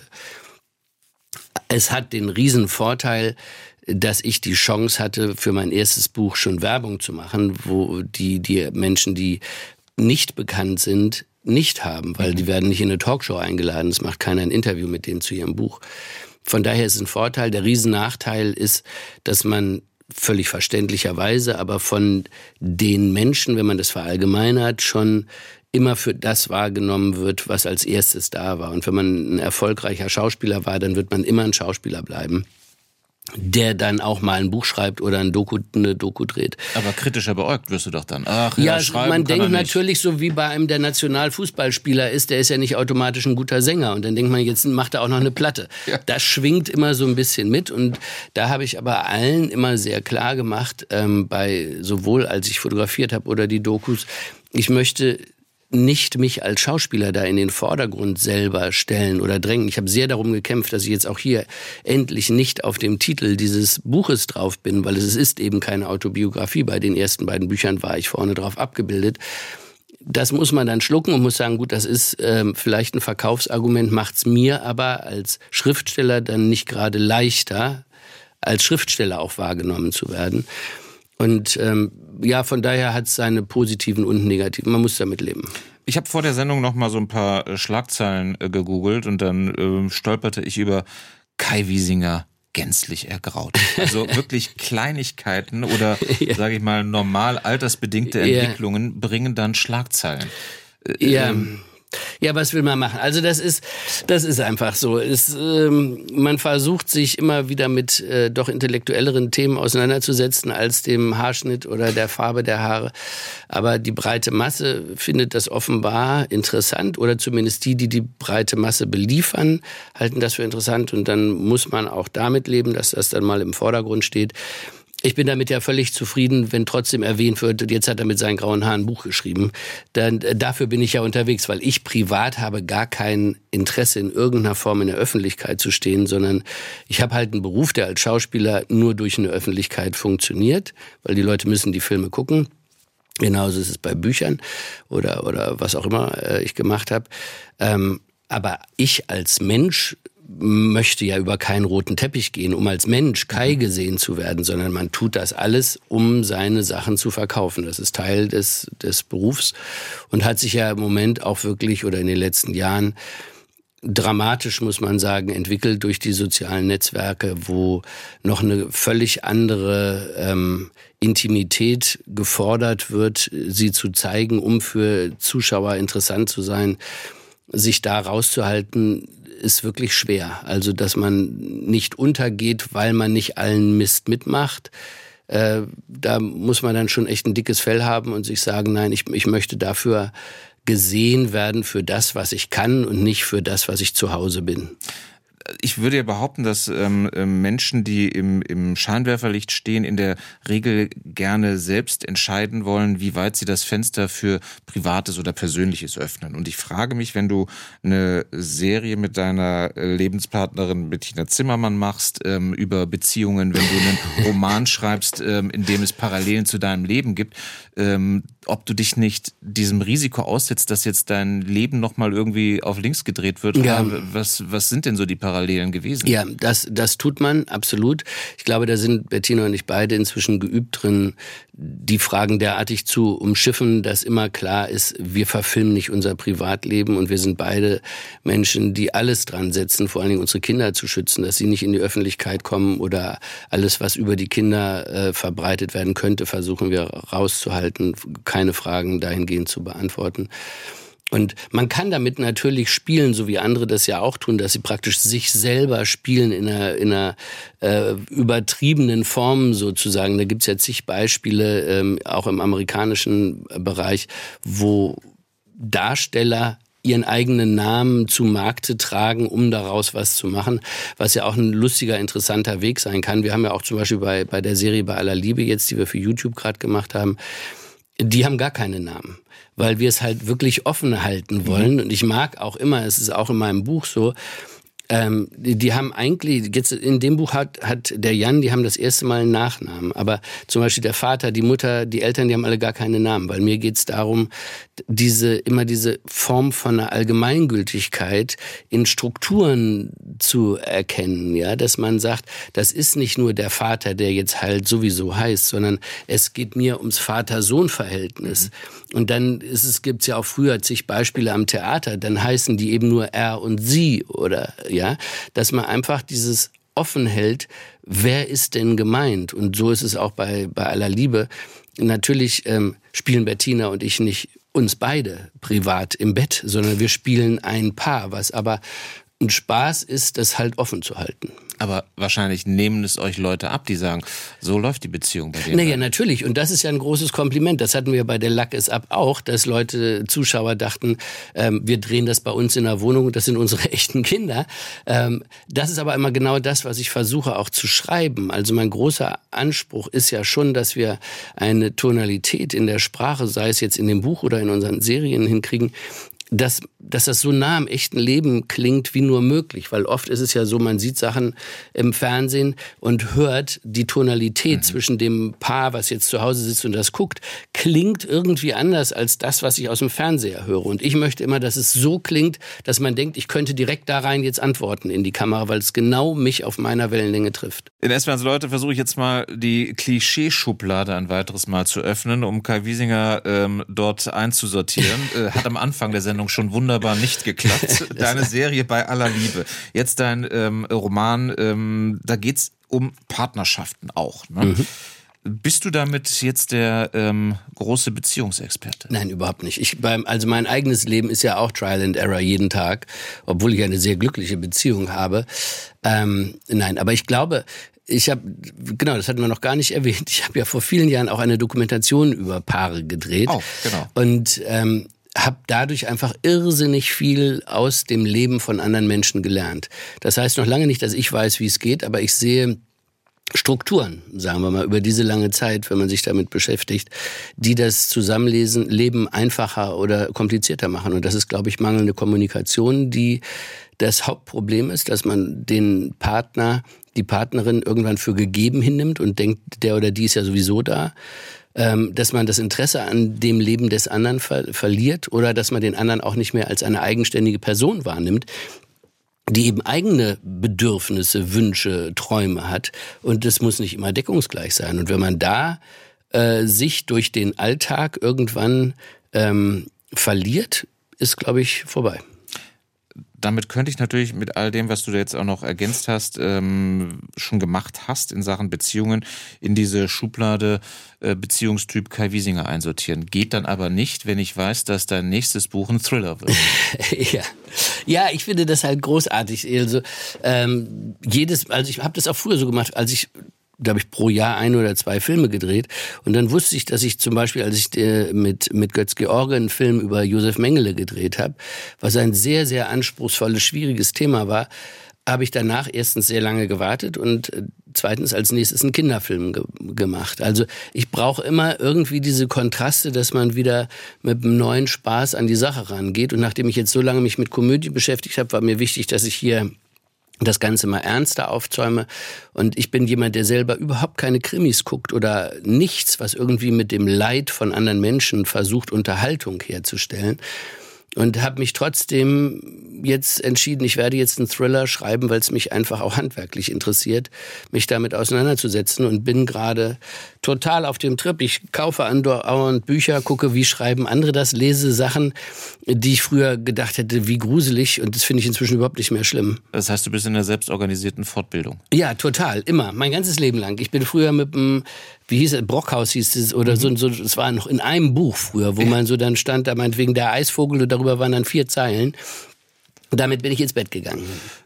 Es hat den riesen Vorteil, dass ich die Chance hatte, für mein erstes Buch schon Werbung zu machen, wo die Menschen, die nicht bekannt sind, nicht haben, weil die werden nicht in eine Talkshow eingeladen. Es macht keiner ein Interview mit denen zu ihrem Buch. Von daher ist es ein Vorteil. Der Riesennachteil ist, dass man völlig verständlicherweise, aber von den Menschen, wenn man das verallgemeinert, schon immer für das wahrgenommen wird, was als erstes da war. Und wenn man ein erfolgreicher Schauspieler war, dann wird man immer ein Schauspieler bleiben, der dann auch mal ein Buch schreibt oder eine Doku dreht. Aber kritischer beäugt wirst du doch dann. Ach, ja, schreiben man kann denkt er nicht. natürlich, so wie bei einem, der Nationalfußballspieler ist, der ist ja nicht automatisch ein guter Sänger. Und dann denkt man, jetzt macht er auch noch eine Platte. Ja. Das schwingt immer so ein bisschen mit. Und da habe ich aber allen immer sehr klar gemacht, sowohl als ich fotografiert habe oder die Dokus, ich möchte nicht mich als Schauspieler da in den Vordergrund selber stellen oder drängen. Ich habe sehr darum gekämpft, dass ich jetzt auch hier endlich nicht auf dem Titel dieses Buches drauf bin, weil es ist eben keine Autobiografie. Bei den ersten beiden Büchern war ich vorne drauf abgebildet. Das muss man dann schlucken und muss sagen, gut, das ist vielleicht ein Verkaufsargument, macht's mir aber als Schriftsteller dann nicht gerade leichter, als Schriftsteller auch wahrgenommen zu werden. Und von daher hat es seine positiven und negativen. Man muss damit leben. Ich habe vor der Sendung noch mal so ein paar Schlagzeilen gegoogelt und dann stolperte ich über Kai Wiesinger gänzlich ergraut. Also wirklich Kleinigkeiten oder, sage ich mal, normal altersbedingte Entwicklungen bringen dann Schlagzeilen. Ja, was will man machen? Also das ist einfach so. Man versucht sich immer wieder mit doch intellektuelleren Themen auseinanderzusetzen als dem Haarschnitt oder der Farbe der Haare. Aber die breite Masse findet das offenbar interessant oder zumindest die breite Masse beliefern, halten das für interessant und dann muss man auch damit leben, dass das dann mal im Vordergrund steht. Ich bin damit ja völlig zufrieden, wenn trotzdem erwähnt wird, jetzt hat er mit seinen grauen Haaren ein Buch geschrieben. Dafür bin ich ja unterwegs, weil ich privat habe gar kein Interesse in irgendeiner Form in der Öffentlichkeit zu stehen, sondern ich habe halt einen Beruf, der als Schauspieler nur durch eine Öffentlichkeit funktioniert, weil die Leute müssen die Filme gucken. Genauso ist es bei Büchern oder was auch immer ich gemacht habe. Aber ich als Mensch möchte ja über keinen roten Teppich gehen, um als Mensch Kai gesehen zu werden, sondern man tut das alles, um seine Sachen zu verkaufen. Das ist Teil des Berufs und hat sich ja im Moment auch wirklich oder in den letzten Jahren dramatisch, muss man sagen, entwickelt durch die sozialen Netzwerke, wo noch eine völlig andere Intimität gefordert wird, sie zu zeigen, um für Zuschauer interessant zu sein. Sich da rauszuhalten, ist wirklich schwer. Also, dass man nicht untergeht, weil man nicht allen Mist mitmacht. Da muss man dann schon echt ein dickes Fell haben und sich sagen, nein, ich möchte dafür gesehen werden für das, was ich kann und nicht für das, was ich zu Hause bin. Ich würde ja behaupten, dass Menschen, die im Scheinwerferlicht stehen, in der Regel gerne selbst entscheiden wollen, wie weit sie das Fenster für Privates oder Persönliches öffnen. Und ich frage mich, wenn du eine Serie mit deiner Lebenspartnerin Bettina Zimmermann machst, über Beziehungen, wenn du einen Roman schreibst, in dem es Parallelen zu deinem Leben gibt, ob du dich nicht diesem Risiko aussetzt, dass jetzt dein Leben nochmal irgendwie auf links gedreht wird. Ja. Was sind denn so die Parallelen gewesen? Ja, das tut man, absolut. Ich glaube, da sind Bettina und ich beide inzwischen geübt drin, die Fragen derartig zu umschiffen, dass immer klar ist, wir verfilmen nicht unser Privatleben und wir sind beide Menschen, die alles dran setzen, vor allen Dingen unsere Kinder zu schützen, dass sie nicht in die Öffentlichkeit kommen oder alles, was über die Kinder verbreitet werden könnte, versuchen wir rauszuhalten, keine Fragen dahingehend zu beantworten. Und man kann damit natürlich spielen, so wie andere das ja auch tun, dass sie praktisch sich selber spielen in einer übertriebenen Form sozusagen. Da gibt's ja zig Beispiele, auch im amerikanischen Bereich, wo Darsteller ihren eigenen Namen zu Markte tragen, um daraus was zu machen, was ja auch ein lustiger, interessanter Weg sein kann. Wir haben ja auch zum Beispiel bei der Serie Bei aller Liebe jetzt, die wir für YouTube gerade gemacht haben, die haben gar keine Namen, weil wir es halt wirklich offen halten wollen. Und ich mag auch immer, es ist auch in meinem Buch so, die haben eigentlich, jetzt in dem Buch hat der Jan, die haben das erste Mal einen Nachnamen. Aber zum Beispiel der Vater, die Mutter, die Eltern, die haben alle gar keine Namen. Weil mir geht's darum, diese Form von einer Allgemeingültigkeit in Strukturen zu erkennen. Ja, dass man sagt, das ist nicht nur der Vater, der jetzt halt sowieso heißt, sondern es geht mir ums Vater-Sohn-Verhältnis. Und dann gibt's ja auch früher zig Beispiele am Theater, dann heißen die eben nur er und sie oder ja, dass man einfach dieses offen hält, wer ist denn gemeint? Und so ist es auch bei aller Liebe. Natürlich spielen Bettina und ich nicht uns beide privat im Bett, sondern wir spielen ein Paar, was aber ein Spaß ist, das halt offen zu halten. Aber wahrscheinlich nehmen es euch Leute ab, die sagen, so läuft die Beziehung bei denen. Naja, natürlich. Und das ist ja ein großes Kompliment. Das hatten wir bei der Lack ist ab auch, dass Zuschauer dachten, wir drehen das bei uns in der Wohnung und das sind unsere echten Kinder. Das ist aber immer genau das, was ich versuche auch zu schreiben. Also mein großer Anspruch ist ja schon, dass wir eine Tonalität in der Sprache, sei es jetzt in dem Buch oder in unseren Serien hinkriegen, dass das so nah am echten Leben klingt wie nur möglich. Weil oft ist es ja so, man sieht Sachen im Fernsehen und hört die Tonalität zwischen dem Paar, was jetzt zu Hause sitzt und das guckt, klingt irgendwie anders als das, was ich aus dem Fernseher höre. Und ich möchte immer, dass es so klingt, dass man denkt, ich könnte direkt da rein jetzt antworten in die Kamera, weil es genau mich auf meiner Wellenlänge trifft. In S-Bahns Leute versuche ich jetzt mal die Klischeeschublade ein weiteres Mal zu öffnen, um Kai Wiesinger dort einzusortieren. Hat am Anfang der Sendung schon wunderbar nicht geklappt. Deine Serie Bei aller Liebe. Jetzt dein Roman, da geht's um Partnerschaften auch. Ne? Bist du damit jetzt der große Beziehungsexperte? Nein, überhaupt nicht. Also mein eigenes Leben ist ja auch Trial and Error jeden Tag, obwohl ich eine sehr glückliche Beziehung habe. Nein, aber ich glaube, das hatten wir noch gar nicht erwähnt, ich habe ja vor vielen Jahren auch eine Dokumentation über Paare gedreht. Oh, genau. Und habe dadurch einfach irrsinnig viel aus dem Leben von anderen Menschen gelernt. Das heißt noch lange nicht, dass ich weiß, wie es geht, aber ich sehe Strukturen, sagen wir mal, über diese lange Zeit, wenn man sich damit beschäftigt, die das Zusammenleben einfacher oder komplizierter machen. Und das ist, glaube ich, mangelnde Kommunikation, die das Hauptproblem ist, dass man den Partner, die Partnerin irgendwann für gegeben hinnimmt und denkt, der oder die ist ja sowieso da. Dass man das Interesse an dem Leben des anderen verliert oder dass man den anderen auch nicht mehr als eine eigenständige Person wahrnimmt. die eben eigene Bedürfnisse, Wünsche, Träume hat. Und das muss nicht immer deckungsgleich sein. Und wenn man da sich durch den Alltag irgendwann verliert, ist, glaube ich, vorbei. Damit könnte ich natürlich mit all dem, was du da jetzt auch noch ergänzt hast, schon gemacht hast in Sachen Beziehungen, in diese Schublade Beziehungstyp Kai Wiesinger einsortieren. Geht dann aber nicht, wenn ich weiß, dass dein nächstes Buch ein Thriller wird. Ja, ich finde das halt großartig. Also ich habe das auch früher so gemacht, da habe ich pro Jahr 1 oder 2 Filme gedreht. Und dann wusste ich, dass ich zum Beispiel, als ich mit Götz-George einen Film über Josef Mengele gedreht habe, was ein sehr, sehr anspruchsvolles, schwieriges Thema war, habe ich danach erstens sehr lange gewartet und zweitens als nächstes einen Kinderfilm gemacht. Also ich brauche immer irgendwie diese Kontraste, dass man wieder mit einem neuen Spaß an die Sache rangeht. Und nachdem ich jetzt so lange mich mit Komödie beschäftigt habe, war mir wichtig, dass ich hier das Ganze mal ernster aufzäume. Und ich bin jemand, der selber überhaupt keine Krimis guckt oder nichts, was irgendwie mit dem Leid von anderen Menschen versucht, Unterhaltung herzustellen. Und habe mich trotzdem jetzt entschieden, ich werde jetzt einen Thriller schreiben, weil es mich einfach auch handwerklich interessiert, mich damit auseinanderzusetzen und bin gerade total auf dem Trip. Ich kaufe andauernd Bücher, gucke, wie schreiben andere das, lese Sachen, die ich früher gedacht hätte, wie gruselig, und das finde ich inzwischen überhaupt nicht mehr schlimm. Das heißt, du bist in der selbstorganisierten Fortbildung? Ja, total, immer, mein ganzes Leben lang. Ich bin früher mit dem, wie hieß es, Brockhaus hieß es, oder so, es war noch in einem Buch früher, wo man so dann stand, da meinetwegen der Eisvogel, und darüber waren dann 4 Zeilen. Und damit bin ich ins Bett gegangen.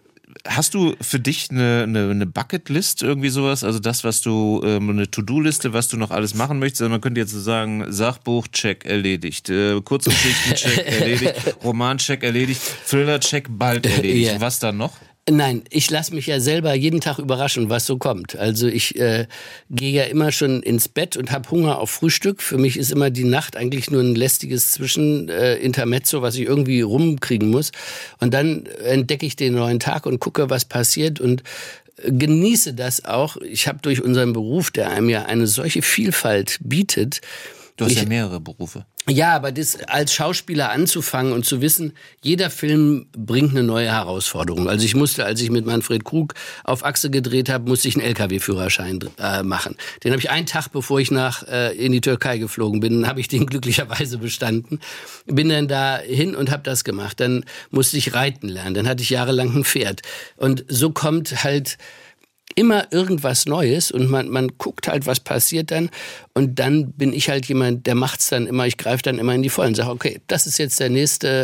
Hast du für dich eine Bucketlist, irgendwie sowas? Also das, was du, eine To-Do-Liste, was du noch alles machen möchtest? Also man könnte jetzt so sagen, Sachbuch, check, erledigt. Kurzgeschichten, check, erledigt. Roman, check, erledigt. Thriller, check, bald erledigt. Ja. Was dann noch? Nein, ich lasse mich ja selber jeden Tag überraschen, was so kommt. Also ich gehe ja immer schon ins Bett und habe Hunger auf Frühstück. Für mich ist immer die Nacht eigentlich nur ein lästiges Zwischenintermezzo, was ich irgendwie rumkriegen muss. Und dann entdecke ich den neuen Tag und gucke, was passiert, und genieße das auch. Ich habe durch unseren Beruf, der einem ja eine solche Vielfalt bietet. Du hast ja mehrere Berufe. Ja, aber das als Schauspieler anzufangen und zu wissen, jeder Film bringt eine neue Herausforderung. Also ich musste, als ich mit Manfred Krug auf Achse gedreht habe, musste ich einen LKW-Führerschein machen. Den habe ich einen Tag, bevor ich in die Türkei geflogen bin, habe ich den glücklicherweise bestanden. Bin dann da hin und habe das gemacht. Dann musste ich reiten lernen. Dann hatte ich jahrelang ein Pferd. Und so kommt halt immer irgendwas Neues, und man guckt halt, was passiert dann, und dann bin ich halt jemand, der macht's dann immer, ich greife dann immer in die Vollen, sage, okay, das ist jetzt die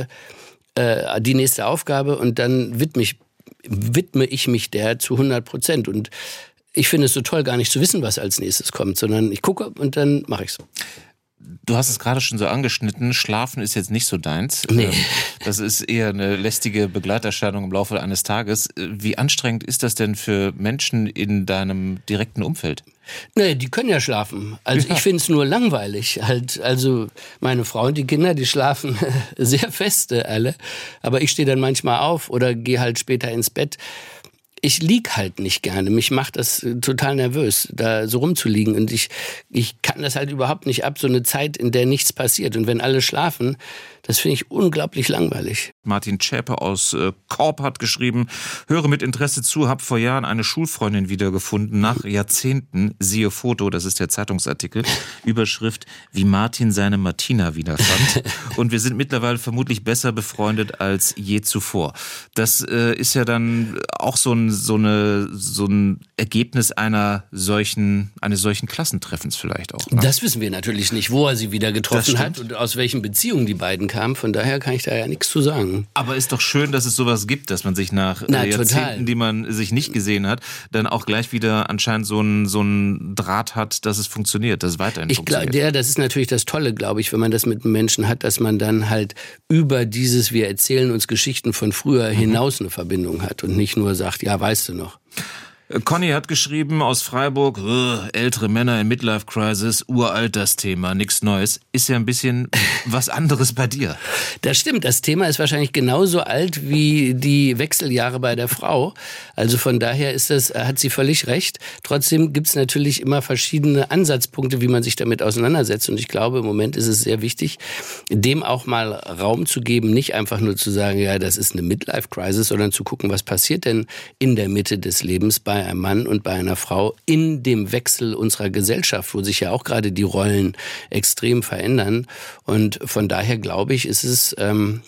nächste Aufgabe, und dann widme ich mich der zu 100%, und ich finde es so toll, gar nicht zu wissen, was als nächstes kommt, sondern ich gucke und dann mache ich's. Du hast es gerade schon so angeschnitten, Schlafen ist jetzt nicht so deins. Nee. Das ist eher eine lästige Begleiterscheinung im Laufe eines Tages. Wie anstrengend ist das denn für Menschen in deinem direkten Umfeld? Nee, die können ja schlafen. Also ich finde es nur langweilig. Also meine Frau und die Kinder, die schlafen sehr feste alle. Aber ich stehe dann manchmal auf oder gehe halt später ins Bett. Ich lieg halt nicht gerne. Mich macht das total nervös, da so rumzuliegen. Und ich kann das halt überhaupt nicht ab, so eine Zeit, in der nichts passiert. Und wenn alle schlafen, das finde ich unglaublich langweilig. Martin Zschäpe aus Korb hat geschrieben, höre mit Interesse zu, habe vor Jahren eine Schulfreundin wiedergefunden, nach Jahrzehnten, siehe Foto, das ist der Zeitungsartikel, Überschrift, wie Martin seine Martina wiederfand. Und wir sind mittlerweile vermutlich besser befreundet als je zuvor. Das ist ja dann auch so ein Ergebnis eines solchen Klassentreffens vielleicht auch. Ne? Das wissen wir natürlich nicht, wo er sie wieder getroffen hat und aus welchen Beziehungen die beiden kamen. Von daher kann ich da ja nichts zu sagen. Aber ist doch schön, dass es sowas gibt, dass man sich nach Jahrzehnten, die man sich nicht gesehen hat, dann auch gleich wieder anscheinend so ein Draht hat, dass es funktioniert, dass es weiterhin funktioniert. Ja, das ist natürlich das Tolle, glaube ich, wenn man das mit einem Menschen hat, dass man dann halt über dieses, wir erzählen uns Geschichten von früher hinaus eine Verbindung hat und nicht nur sagt, ja, weißt du noch. Conny hat geschrieben aus Freiburg, ältere Männer in Midlife-Crisis, uralt das Thema, nichts Neues. Ist ja ein bisschen was anderes bei dir. Das stimmt, das Thema ist wahrscheinlich genauso alt wie die Wechseljahre bei der Frau. Also von daher hat sie völlig recht. Trotzdem gibt es natürlich immer verschiedene Ansatzpunkte, wie man sich damit auseinandersetzt. Und ich glaube, im Moment ist es sehr wichtig, dem auch mal Raum zu geben, nicht einfach nur zu sagen, ja, das ist eine Midlife-Crisis, sondern zu gucken, was passiert denn in der Mitte des Lebens bei einem Mann und bei einer Frau in dem Wechsel unserer Gesellschaft, wo sich ja auch gerade die Rollen extrem verändern. Und von daher glaube ich, ist es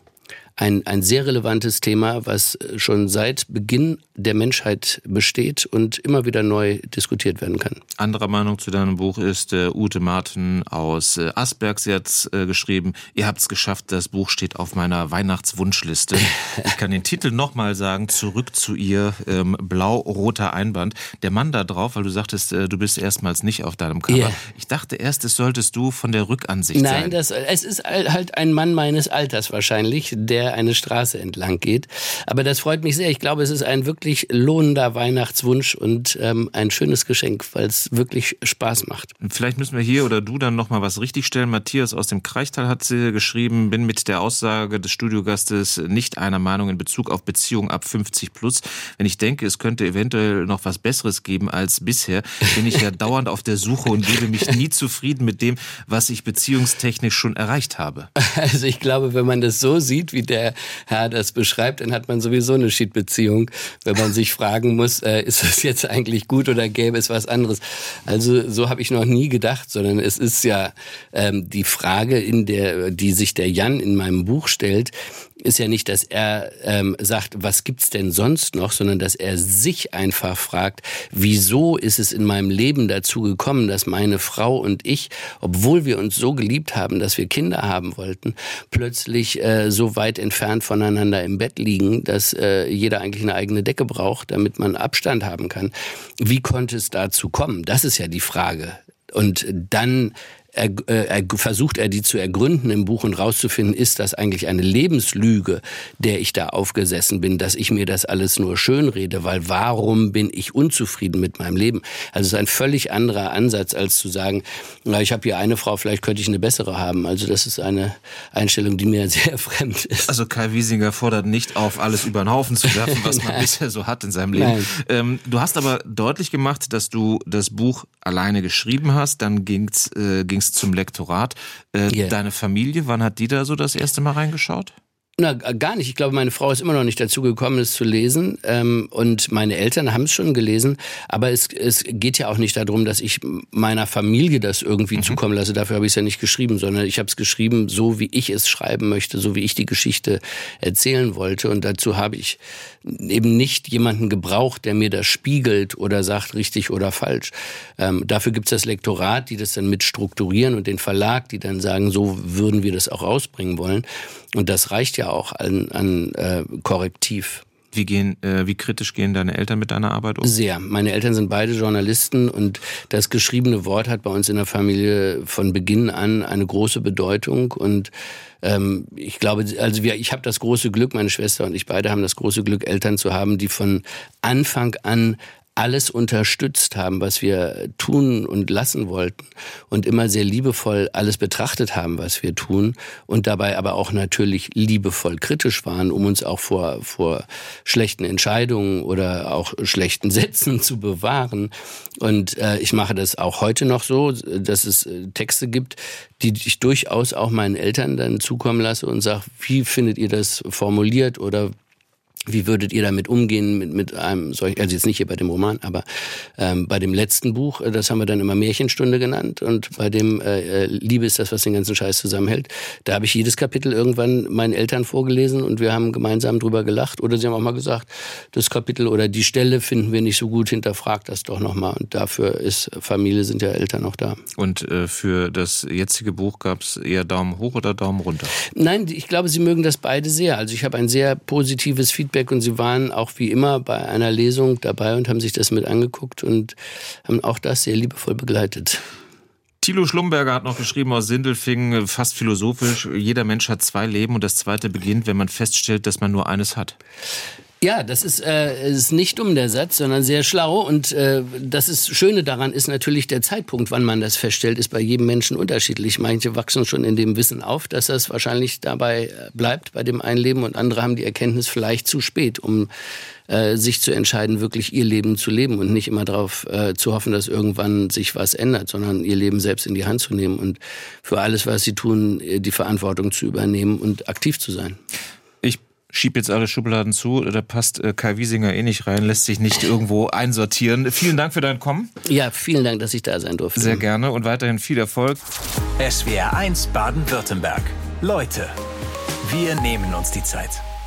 ein sehr relevantes Thema, was schon seit Beginn der Menschheit besteht und immer wieder neu diskutiert werden kann. Anderer Meinung zu deinem Buch ist Ute Marten aus Asberg. Sie hat geschrieben, ihr habt es geschafft, das Buch steht auf meiner Weihnachtswunschliste. Ich kann den Titel nochmal sagen, Zurück zu ihr, blau-roter Einband. Der Mann da drauf, weil du sagtest, du bist erstmals nicht auf deinem Cover. Yeah. Ich dachte erst, es solltest du von der Rückansicht sein. Nein, es ist halt ein Mann meines Alters wahrscheinlich, der eine Straße entlang geht. Aber das freut mich sehr. Ich glaube, es ist ein wirklich lohnender Weihnachtswunsch und ein schönes Geschenk, weil es wirklich Spaß macht. Vielleicht müssen wir hier oder du dann nochmal was richtigstellen. Matthias aus dem Kraichtal hat geschrieben, bin mit der Aussage des Studiogastes nicht einer Meinung in Bezug auf Beziehungen ab 50 plus. Wenn ich denke, es könnte eventuell noch was Besseres geben als bisher, bin ich ja dauernd auf der Suche und gebe mich nie zufrieden mit dem, was ich beziehungstechnisch schon erreicht habe. Also ich glaube, wenn man das so sieht, wie der Herr das beschreibt, dann hat man sowieso eine Schiedbeziehung, wenn man sich fragen muss, ist das jetzt eigentlich gut oder gäbe es was anderes? Also so habe ich noch nie gedacht, sondern es ist ja die Frage, die sich der Jan in meinem Buch stellt, ist ja nicht, dass er sagt, was gibt's denn sonst noch, sondern dass er sich einfach fragt, wieso ist es in meinem Leben dazu gekommen, dass meine Frau und ich, obwohl wir uns so geliebt haben, dass wir Kinder haben wollten, plötzlich so weit entfernt voneinander im Bett liegen, dass jeder eigentlich eine eigene Decke braucht, damit man Abstand haben kann. Wie konnte es dazu kommen? Das ist ja die Frage. Und dann versucht er, die zu ergründen im Buch und rauszufinden, ist das eigentlich eine Lebenslüge, der ich da aufgesessen bin, dass ich mir das alles nur schönrede, weil warum bin ich unzufrieden mit meinem Leben? Also es ist ein völlig anderer Ansatz, als zu sagen, na, ich habe hier eine Frau, vielleicht könnte ich eine bessere haben. Also das ist eine Einstellung, die mir sehr fremd ist. Also Kai Wiesinger fordert nicht auf, alles über den Haufen zu werfen, was man bisher so hat in seinem Leben. Du hast aber deutlich gemacht, dass du das Buch alleine geschrieben hast, dann ging's zum Lektorat. Deine Familie, wann hat die da so das erste Mal reingeschaut? Na, gar nicht. Ich glaube, meine Frau ist immer noch nicht dazu gekommen, es zu lesen. Und meine Eltern haben es schon gelesen. Aber es geht ja auch nicht darum, dass ich meiner Familie das irgendwie zukommen lasse. Dafür habe ich es ja nicht geschrieben, sondern ich habe es geschrieben, so wie ich es schreiben möchte, so wie ich die Geschichte erzählen wollte. Und dazu habe ich eben nicht jemanden gebraucht, der mir das spiegelt oder sagt, richtig oder falsch. Dafür gibt es das Lektorat, die das dann mit strukturieren und den Verlag, die dann sagen, so würden wir das auch rausbringen wollen. Und das reicht ja auch an Korrektiv. Wie kritisch gehen deine Eltern mit deiner Arbeit um? Sehr. Meine Eltern sind beide Journalisten und das geschriebene Wort hat bei uns in der Familie von Beginn an eine große Bedeutung und ich glaube, also ich habe das große Glück, meine Schwester und ich beide haben das große Glück, Eltern zu haben, die von Anfang an alles unterstützt haben, was wir tun und lassen wollten und immer sehr liebevoll alles betrachtet haben, was wir tun und dabei aber auch natürlich liebevoll kritisch waren, um uns auch vor schlechten Entscheidungen oder auch schlechten Sätzen zu bewahren. Und ich mache das auch heute noch so, dass es Texte gibt, die ich durchaus auch meinen Eltern dann zukommen lasse und sage, wie findet ihr das formuliert oder wie würdet ihr damit umgehen mit einem solchen, also jetzt nicht hier bei dem Roman, aber bei dem letzten Buch, das haben wir dann immer Märchenstunde genannt und bei dem Liebe ist das, was den ganzen Scheiß zusammenhält, da habe ich jedes Kapitel irgendwann meinen Eltern vorgelesen und wir haben gemeinsam drüber gelacht oder sie haben auch mal gesagt, das Kapitel oder die Stelle finden wir nicht so gut, hinterfragt das doch nochmal und dafür ist Familie, sind ja Eltern auch da. Und für das jetzige Buch gab es eher Daumen hoch oder Daumen runter? Nein, ich glaube, sie mögen das beide sehr, also ich habe ein sehr positives Feedback und sie waren auch wie immer bei einer Lesung dabei und haben sich das mit angeguckt und haben auch das sehr liebevoll begleitet. Thilo Schlumberger hat noch geschrieben aus Sindelfingen, fast philosophisch, jeder Mensch hat zwei Leben und das zweite beginnt, wenn man feststellt, dass man nur eines hat. Ja, das ist nicht dumm, der Satz, sondern sehr schlau. Und das Schöne daran ist natürlich der Zeitpunkt, wann man das feststellt, ist bei jedem Menschen unterschiedlich. Manche wachsen schon in dem Wissen auf, dass das wahrscheinlich dabei bleibt, bei dem Einleben. Und andere haben die Erkenntnis vielleicht zu spät, um sich zu entscheiden, wirklich ihr Leben zu leben und nicht immer darauf zu hoffen, dass irgendwann sich was ändert, sondern ihr Leben selbst in die Hand zu nehmen und für alles, was sie tun, die Verantwortung zu übernehmen und aktiv zu sein. Schieb jetzt alle Schubladen zu, da passt Kai Wiesinger nicht rein, lässt sich nicht irgendwo einsortieren. Vielen Dank für dein Kommen. Ja, vielen Dank, dass ich da sein durfte. Sehr gerne und weiterhin viel Erfolg. SWR 1 Baden-Württemberg. Leute, wir nehmen uns die Zeit.